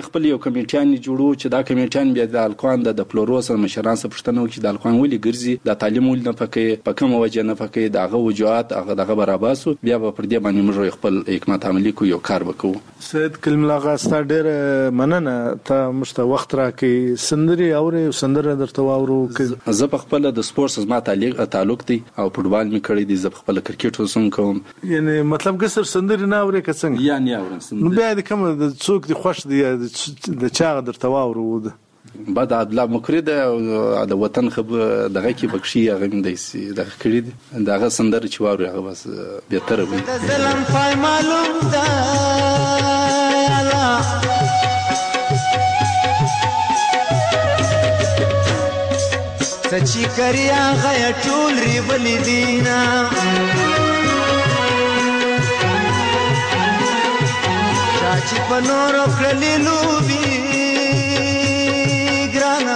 کمیټیان جوړو چې دا کمیټیان بیا د الکوان د فلوروس مشران څخه پوښتنه وکړي د الکوان ولې ګرځي د تعلیم ول نه پکې په کوم وجه نه پکې دغه وجوهات هغه براباسو بیا په پر دې باندې موږ خپل حکمت عملی کو یو کار وکړو. سید کلم الله غاستا ډېر مننه ته مشته وخت راکې سندري اوري سندره درته واورو. زه په خپل د سپورتس ما تعلق دی او فوټبال می کړی دی، زه په خپل کرکټ وسوم کوم. یعنی مطلب ګسر سندري نه اوري که څنګه؟ یا نه اورم. نو بیا د کوم د څوک دی خوښ دی د چا درته واورو بعد عبدالله مکری د وطن خبر دغه کې بخشي هغه من دی دغه کړی دی دغه سندره چې واوري هغه بس بهتره وي. ظلم پای معلوم ده الله سچی کریا غیا ټول ری بلی دینا چاچی پنورو کړلی لوبي ګرانا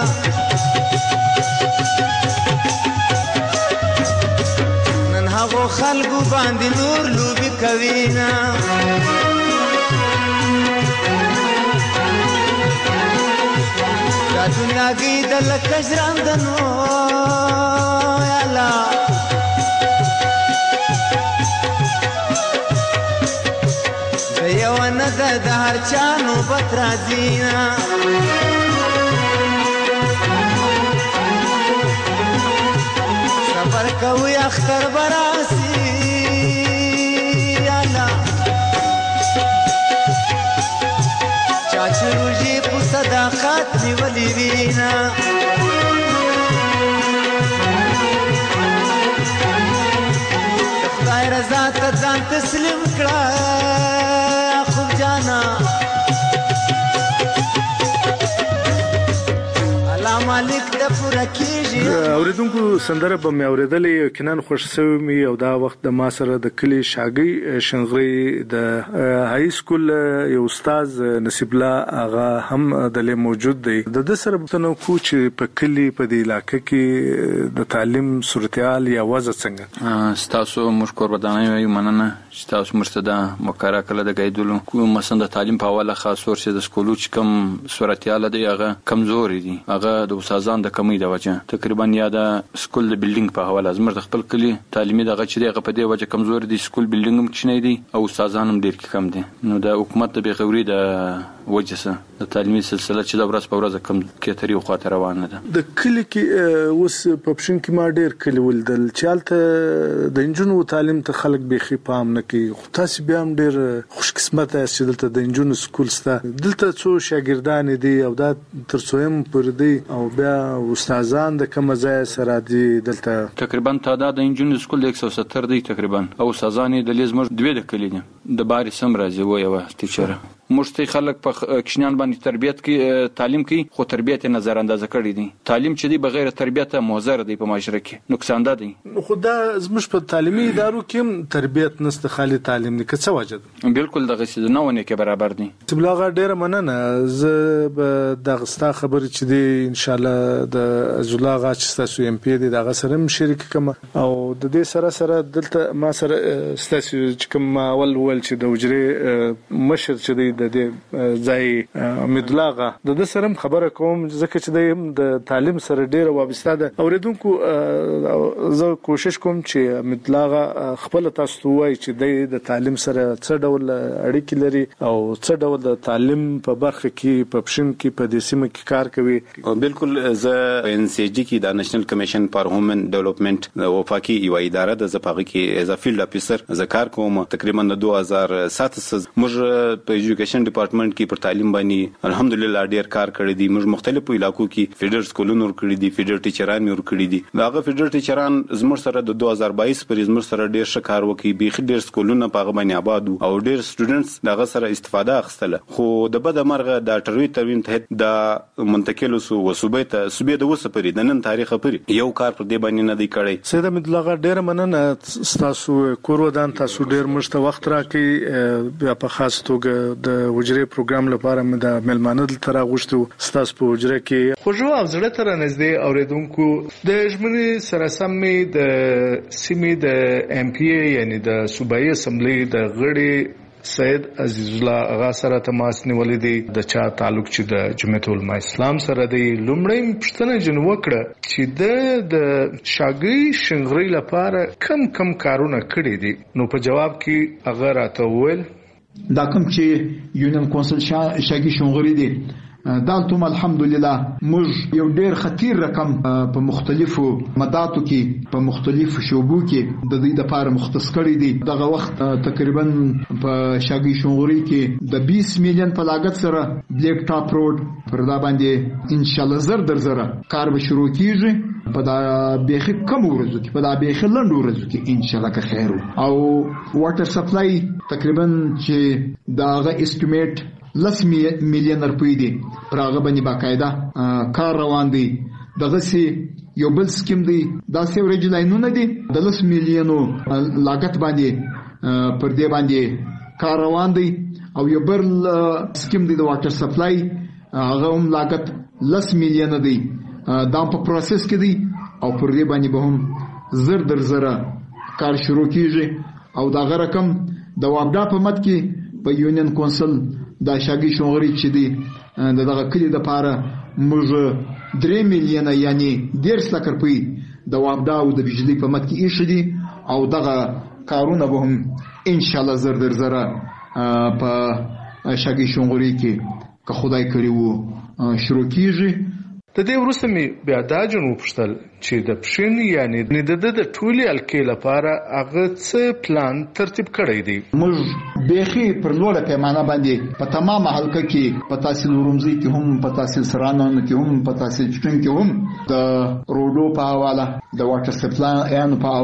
نن هغه خلکو باندې نور لوبي کوینا دا دنیا کې د لکجران دنو یا الله دیوانه د هر چانو بترازینا صبر کوي اختر براسی یا الله چاچ روجي په صداقت نیولې وینا خدای رضا ته ځان تسلیم کړه خو جانا الله مالک د پوره کیږي. اوریدونکو سندره به مې اوریدلې یقینا خوش شوی مې او دا وخت د ما سره د کلی شاګي شنغري د های سکول یو استاد نصیب الله هغه هم د له موجود دی. د سره په نو کو چې په کلی په د علاقې کې د تعلیم صورتحال یا وضع څنګه تاسو مشکور ودانه یو مننه چې تاسو مرستدا مقرره کړل د گایدلو کوم مثلا د تعلیم په حواله خاص ور چې د سکولو چې کم صورتحال دی هغه کمزوري دي هغه د استادانو د کمی د وجه تقریبا یا د سکول د بلډینګ په حواله زموږ د خپل کلی تعلیمي دغه چې دغه په دې وجه کمزوري دي سکول بلډینګ هم چنه دي او استادانو هم ډیر کم دي. نو د حکومت د بغوري د وجه سره د تعلیمي سلسله چې د ورځ په ورځ کم کېتري او خاطر روانه ده. د کلی کې اوس په پښین کې ما ډیر کلی ولدل چالته د انجونو تعلیم ته خلک بيخي پام نه کوي. خو تاسو بیا هم ډیر خوش قسمت یاست چې دلته د انجونو سکول ستا دلته څو شاګردان دي او دا ترڅویم پر دی او بیا استادان د کوم ځای سره دي دلته تقریبا تعداد د انجونو سکول 170 دی تقریبا او استادان د لیزمر دوی د کلی دي د باري سم راځي و یو ټیچر مشتي خلک په کشنان باندې تربیت کې تعلیم کوي خو تربیت نظر انداز کړی دي. تعلیم چې دی بغیر تربیت مضر دی په معاشره کې نقصان ده دي. خو دا زموږ په تعلیمي ادارو کې تربیت نست خالي تعلیم نه کڅ وجد بالکل دغه څه نه ونه کې برابر دي. تبلاغه ډیره مننه زه به دغه ستا خبر چې دی ان شاء الله د زلاغه چې تاسو ایم پی دی دغه سره شریک کوم او د دې سره دلته ما سره تاسو چې کوم اول چې د وجري مشر چې دی د ځای امید الله د سره خبره کوم ځکه چې د تعلیم سره ډیره وابسته ده. اوریدونکو زه کوشش کوم چې امید الله خپل تاسو وایي چې د تعلیم سره څه ډول اړیکې لري او څه ډول د تعلیم په برخه کې په پښین کې په دې سیمه کې کار کوي. بالکل زه ان سی جی کې د نېشنل کمیشن فار هومن ډیولپمنٹ وفاقي یو اداره د زپاغي کې از فیلډ افیسر ز کار کوم تقریبا 2007 موږ په ایجوکیشن ډپارټمنټ کې پر تعلیم باندې الحمدلله ډیر کار کړی دی. موږ مختلفو علاقو کې فیډر سکولونو ور کړی دي فیډر ټیچران ور کړی دي. داغه فیډر ټیچران زموږ سره د 2022 پر زموږ سره ډیر ښه کار وکړي به ډیر سکولونه په باندې آباد او ډیر سټوډنټس داغه سره استفاده اخستله. خو د بد مرغه د تروین ته د منتقلو وسوبې ته صوبې د وسه پرې د نن تاریخ پرې یو کار پر دې باندې نه دی کړی. سید امید الله ډیر مننه تاسو کور ودان تاسو ډیر مشته وخت راکې بیا په خاص توګه د وجري پروګرام لپاره مې د ملمانه تر غوښتو ستاسو په وجره کې خوشو او زړه تر نږدې اوریدونکو د ژمنې سره سمې د سیمې د ایم پی ای یعنی د صوبایي اسمبلی د غړي سید عزیز الله غا سره تماس نیولې دی د چا تعلق چې د جمعیت العلماء اسلام سره دی. لومړی پښتنه جن وکړه چې د شاګي شنغري لپاره کم کارونه کړی دي، نو په جواب کې هغه راته وویل دا کوم چې یونین کونسل شاګي شنغري دي دالتم الحمدلله موږ یو ډیر خطیر رقم په مختلفو مداتو کې په مختلفو شوبو کې د دې لپاره مختص کړی دي. دغه وخت تقریبا په شاګي شنغوري کې د 20 میلیون په لاګت سره بلیک ټاپ روډ پر دا باندې ان شاء الله زر کار به شروع کیږي په دا بیخي کم ورځو کې، په دا بیخي لنډ ورځو کې ان شاء الله که خیر. او واټر سپلای تقریبا چې داغه اسټیمیټ 10 میلیون روپۍ دي، پر هغه باندې باقاعده کار روان دی. دغه سي یو بل سکیم دی، دا سیوریج لاینونه دي د 10 میلیونو لاګت باندې پر دې باندې کار روان دی. او یو بل سکیم دی د واټر سپلای، هغه هم لاګت 10 میلیون دی، دا په پروسس کې دی او پر دې باندې به هم زر کار شروع کیږي. او دا رقم د وابډا په مد کې په یونین کونسل دا شاګي شنغري چې دی دغه کلی د پاره موږ 3 میلیون یعنی 1.5 لک روپۍ د وابډا او د بجلی په مد کې ایښ دي. او دغه کارونه به هم ان شاء الله زر په شاګي شنغري کې که خدای کړی وو شروع کیږي. د دې وروسته می بیا دا جن وپوښتل چې د پښین یعنی د ټولي الکې لپاره هغه څه پلان ترتیب کړی دی. موږ بیخي پر لوړه پیمانه باندې په تمامه حلقه کې په تحصیل ورمزي کې هم، په تحصیل سرانو کې هم، په تحصیل چټن کې هم د روډو په حواله د واټر سپلای په